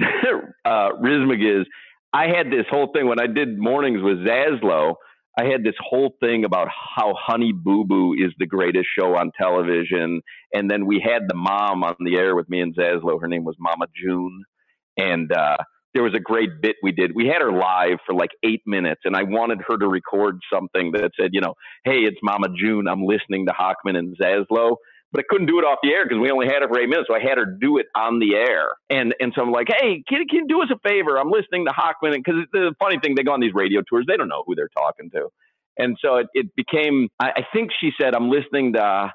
uh, Riz McGiz, I had this whole thing when I did mornings with Zaslow. I had this whole thing about how Honey Boo Boo is the greatest show on television. And then we had the mom on the air with me and Zaslow. Her name was Mama June. And uh, there was a great bit we did. We had her live for like eight minutes, and I wanted her to record something that said, you know, hey, it's Mama June. I'm listening to Hochman and Zaslow. But I couldn't do it off the air because we only had it for eight minutes. So I had her do it on the air. And and so I'm like, hey, can, can you do us a favor? I'm listening to Hochman. Because the funny thing, they go on these radio tours. They don't know who they're talking to. And so it, it became, I, I think she said, I'm listening to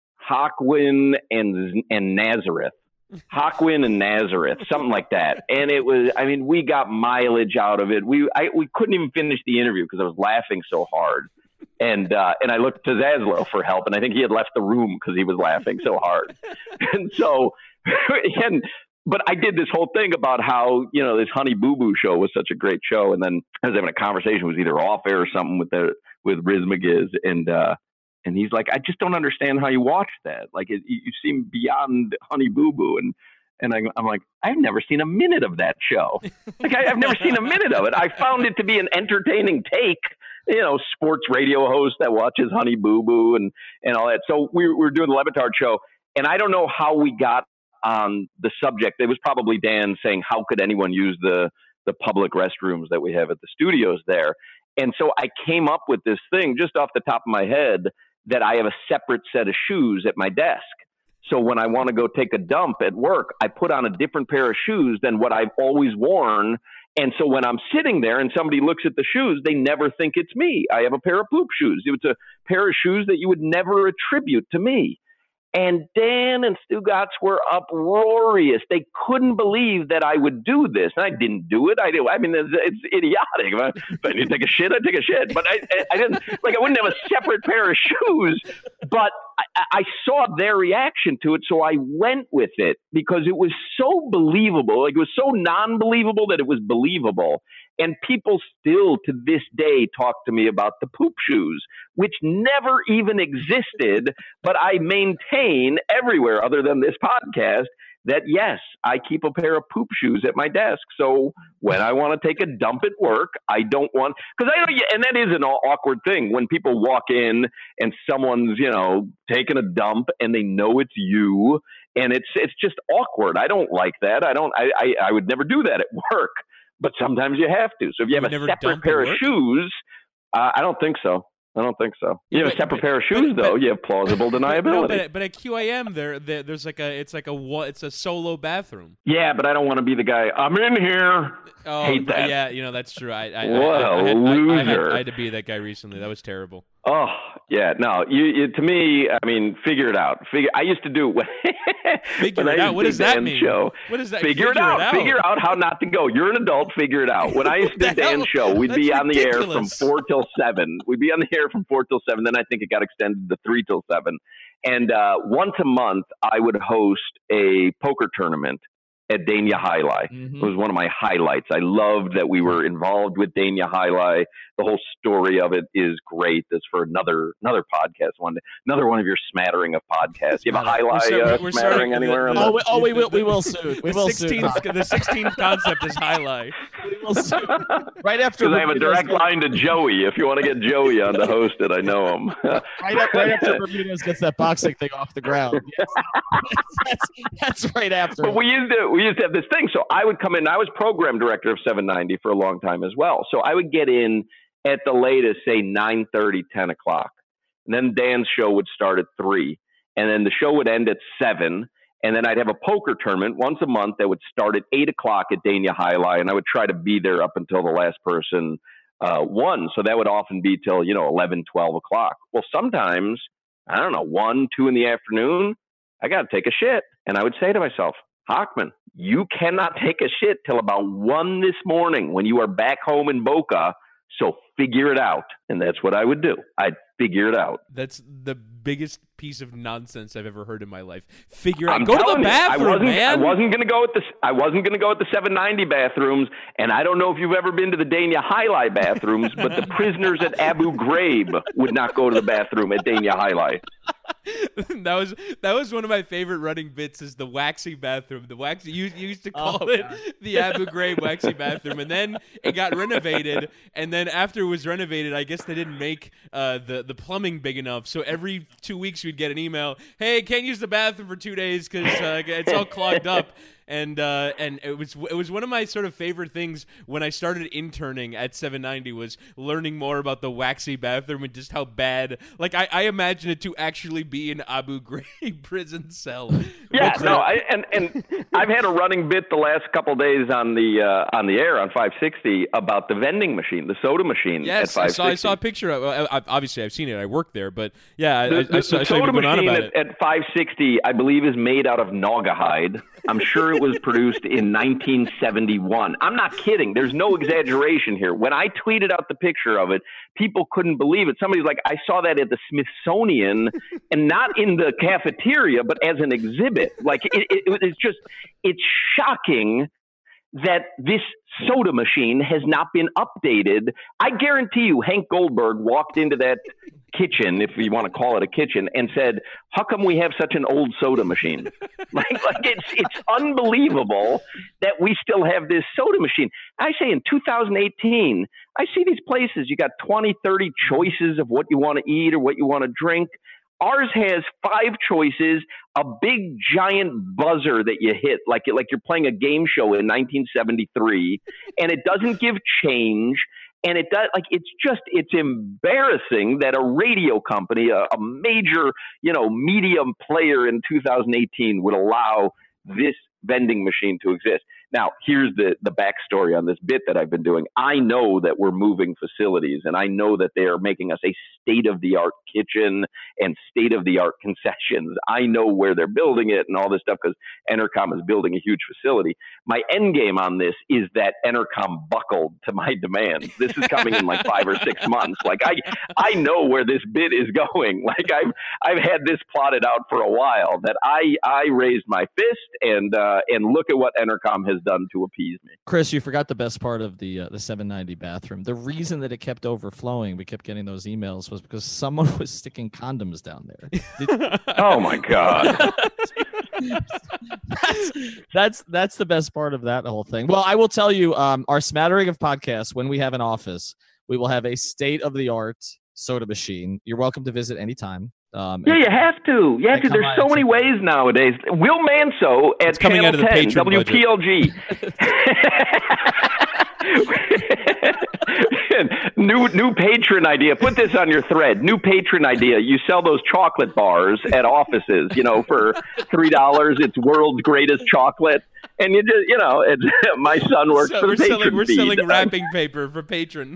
Hochman and, and Nazareth. Hochman and Nazareth, something like that. And it was, I mean, we got mileage out of it. We I, we couldn't even finish the interview because I was laughing so hard. And uh, and I looked to Zaslow for help, and I think he had left the room because he was laughing so hard. And so, and but I did this whole thing about how, you know, this Honey Boo Boo show was such a great show. And then I was having a conversation, it was either off air or something with the with Riz McGiz, and uh, and he's like, I just don't understand how you watch that. Like, it, you seem beyond Honey Boo Boo. And and I, I'm like, I've never seen a minute of that show. Like, I, I've never seen a minute of it. I found it to be an entertaining take. You know, sports radio host that watches Honey Boo Boo and, and all that. So we, we were doing the Le Batard show, and I don't know how we got on the subject. It was probably Dan saying, how could anyone use the, the public restrooms that we have at the studios there? And so I came up with this thing just off the top of my head that I have a separate set of shoes at my desk. So when I want to go take a dump at work, I put on a different pair of shoes than what I've always worn. And so when I'm sitting there and somebody looks at the shoes, they never think it's me. I have a pair of poop shoes. It's a pair of shoes that you would never attribute to me. And Dan and Stugotz were uproarious. They couldn't believe that I would do this. And I didn't do it. I do. I mean, it's, it's idiotic. If I, if I need to take a shit, I'd take a shit. But I, I, I didn't, like, I wouldn't have a separate pair of shoes. But I, I saw their reaction to it, so I went with it because it was so believable. Like, it was so non-believable that it was believable. And people still to this day talk to me about the poop shoes, which never even existed. But I maintain everywhere other than this podcast that, yes, I keep a pair of poop shoes at my desk. So when I want to take a dump at work, I don't want, because I know, and that is an awkward thing when people walk in and someone's, you know, taking a dump and they know it's you, and it's it's just awkward. I don't like that. I don't. I I, I would never do that at work. But sometimes you have to. So if you, you have a separate pair of shoes, uh, I don't think so. I don't think so. You Yeah, have a but- separate but- pair of shoes, but- though. but- You have plausible But, deniability. no, but, but at Q A M, there, there there's like a it's like a wa- it's a solo bathroom. Yeah, but I don't want to be the guy. I'm in here. Oh, Hate that. yeah, you know that's true. I, I, What I, I, a I, had, I, I, had, loser. I had to be that guy recently. That was terrible. Oh yeah, no. You, you to me, I mean, figure it out. Figure. I used to do when, Figure when it I out. used What to does that Dan's mean? Show. What does that? Figure, it, out. Figure out how not to go. You're an adult. Figure it out. When I used to do What the hell? Dan's show, we'd be That's on the air from ridiculous. four till seven. We'd be on the air from four till seven. Then I think it got extended to three till seven. And uh, once a month, I would host a poker tournament at Dania Highlight. Mhm. It was one of my highlights. I loved that we were involved with Dania Highlight. The whole story of it is great. That's for another another podcast. One another one of your smattering of podcasts. You have a We're highlight start- uh, we're smattering starting- anywhere? on the- Oh, the- we, oh, we will. We will soon. We The will soon. sixteenth, the sixteenth concept is highlight. We will soon. Right after. Because I have a Bermudez direct gets- line to Joey. If you want to get Joey on to host it, I know him. Right, up, right after Bermudez gets that boxing thing off the ground. Yes. that's, that's right after. But we used to we used to have this thing. So I would come in. I was program director of seven ninety for a long time as well. So I would get in at the latest, say nine thirty, ten o'clock, and then Dan's show would start at three, and then the show would end at seven, and then I'd have a poker tournament once a month that would start at eight o'clock at Dania Highlight, and I would try to be there up until the last person uh, won. So that would often be till you know eleven, twelve o'clock. Well, sometimes I don't know, one, two in the afternoon. I got to take a shit. And I would say to myself, Hochman, you cannot take a shit till about one this morning when you are back home in Boca. So figure it out. And that's what I would do. I'd figure it out. That's the biggest piece of nonsense I've ever heard in my life. Figure out. I'm Go to telling the you, I bathroom, wasn't, man. I wasn't going to go at the. I wasn't going to go at the seven ninety bathrooms, and I don't know if you've ever been to the Dania Highlight bathrooms, but the prisoners at Abu Ghraib would not go to the bathroom at Dania Highlight. that was that was one of my favorite running bits. Is the waxy bathroom. The waxy you, you used to call Oh, it God. the Abu Ghraib waxy bathroom, and then it got renovated. And then after it was renovated, I guess they didn't make uh, the the plumbing big enough. So every two weeks we'd get an email, "Hey, can't use the bathroom for two days because uh, it's all clogged up." And uh, and it was it was one of my sort of favorite things when I started interning at seven ninety was learning more about the waxy bathroom and just how bad. Like I, I imagine it to actually be an Abu Ghraib prison cell. Yeah, But, no, uh, I, and and I've had a running bit the last couple days on the uh, on the air on five sixty about the vending machine, the soda machine yes, at I five sixty. saw I saw a picture. Of, I, I, obviously, I've seen it. I work there, but yeah, I, The, I, the, I saw, the I saw you soda going on machine about at, it. at five sixty, I believe, is made out of Naugahyde. I'm sure it was produced in nineteen seventy-one. I'm not kidding. There's no exaggeration here. When I tweeted out the picture of it, people couldn't believe it. Somebody's like, I saw that at the Smithsonian, and not in the cafeteria, but as an exhibit. Like, it, it, it's just, it's shocking that this soda machine has not been updated. I guarantee you Hank Goldberg walked into that kitchen, if you want to call it a kitchen, and said, how come we have such an old soda machine? like, like it's it's unbelievable that we still have this soda machine. I say in two thousand eighteen, I see these places, you got twenty, thirty choices of what you want to eat or what you want to drink. Ours has five choices, a big giant buzzer that you hit, like like you're playing a game show in nineteen seventy-three, and it doesn't give change. And it does, like, it's just, it's embarrassing that a radio company, a, a major, you know, medium player in two thousand eighteen would allow this vending machine to exist. Now, here's the, the backstory on this bit that I've been doing. I know that we're moving facilities, and I know that they are making us a state-of-the-art kitchen and state-of-the-art concessions. I know where they're building it and all this stuff because Entercom is building a huge facility. My end game on this is that Entercom buckled to my demands. This is coming in like five or six months. Like, I I know where this bit is going. Like, I've I've had this plotted out for a while, that I, I raised my fist and uh, and look at what Entercom has done to appease me. Chris, you forgot the best part of the uh, the seven ninety bathroom. The reason that it kept overflowing, we kept getting those emails, was because someone was sticking condoms down there. Did- Oh my God. that's, that's that's the best part of that whole thing. Well, I will tell you, um, our smattering of podcasts, when we have an office, we will have a state of the art soda machine. You're welcome to visit anytime. Um, Yeah, you have to. You have I to. come There's by so and many check ways nowadays. Will Manso at It's coming Channel out of the ten, Patreon W P L G. new new patron idea. Put this on your thread. New patron idea. You sell those chocolate bars at offices, you know, for three dollars. It's world's greatest chocolate. And you just, you know, it's, my son works so for the we're patron selling, We're feed. selling wrapping paper for patron.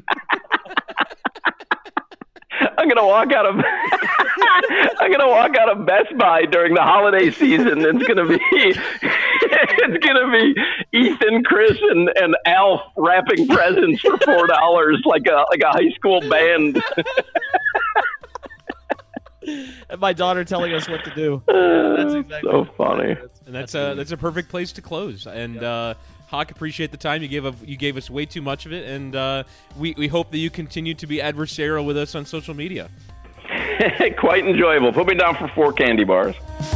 I'm gonna walk out of I'm gonna walk out of Best Buy during the holiday season. It's gonna be it's gonna be Ethan, Chris, and, and Alf wrapping presents for four dollars, like a like a high school band. And my daughter telling us what to do. Uh, That's exactly so funny. That's, And that's a that's a perfect place to close. And uh, Hawk, appreciate the time you gave. Of, you gave us way too much of it, and uh, we we hope that you continue to be adversarial with us on social media. Quite enjoyable. Put me down for four candy bars.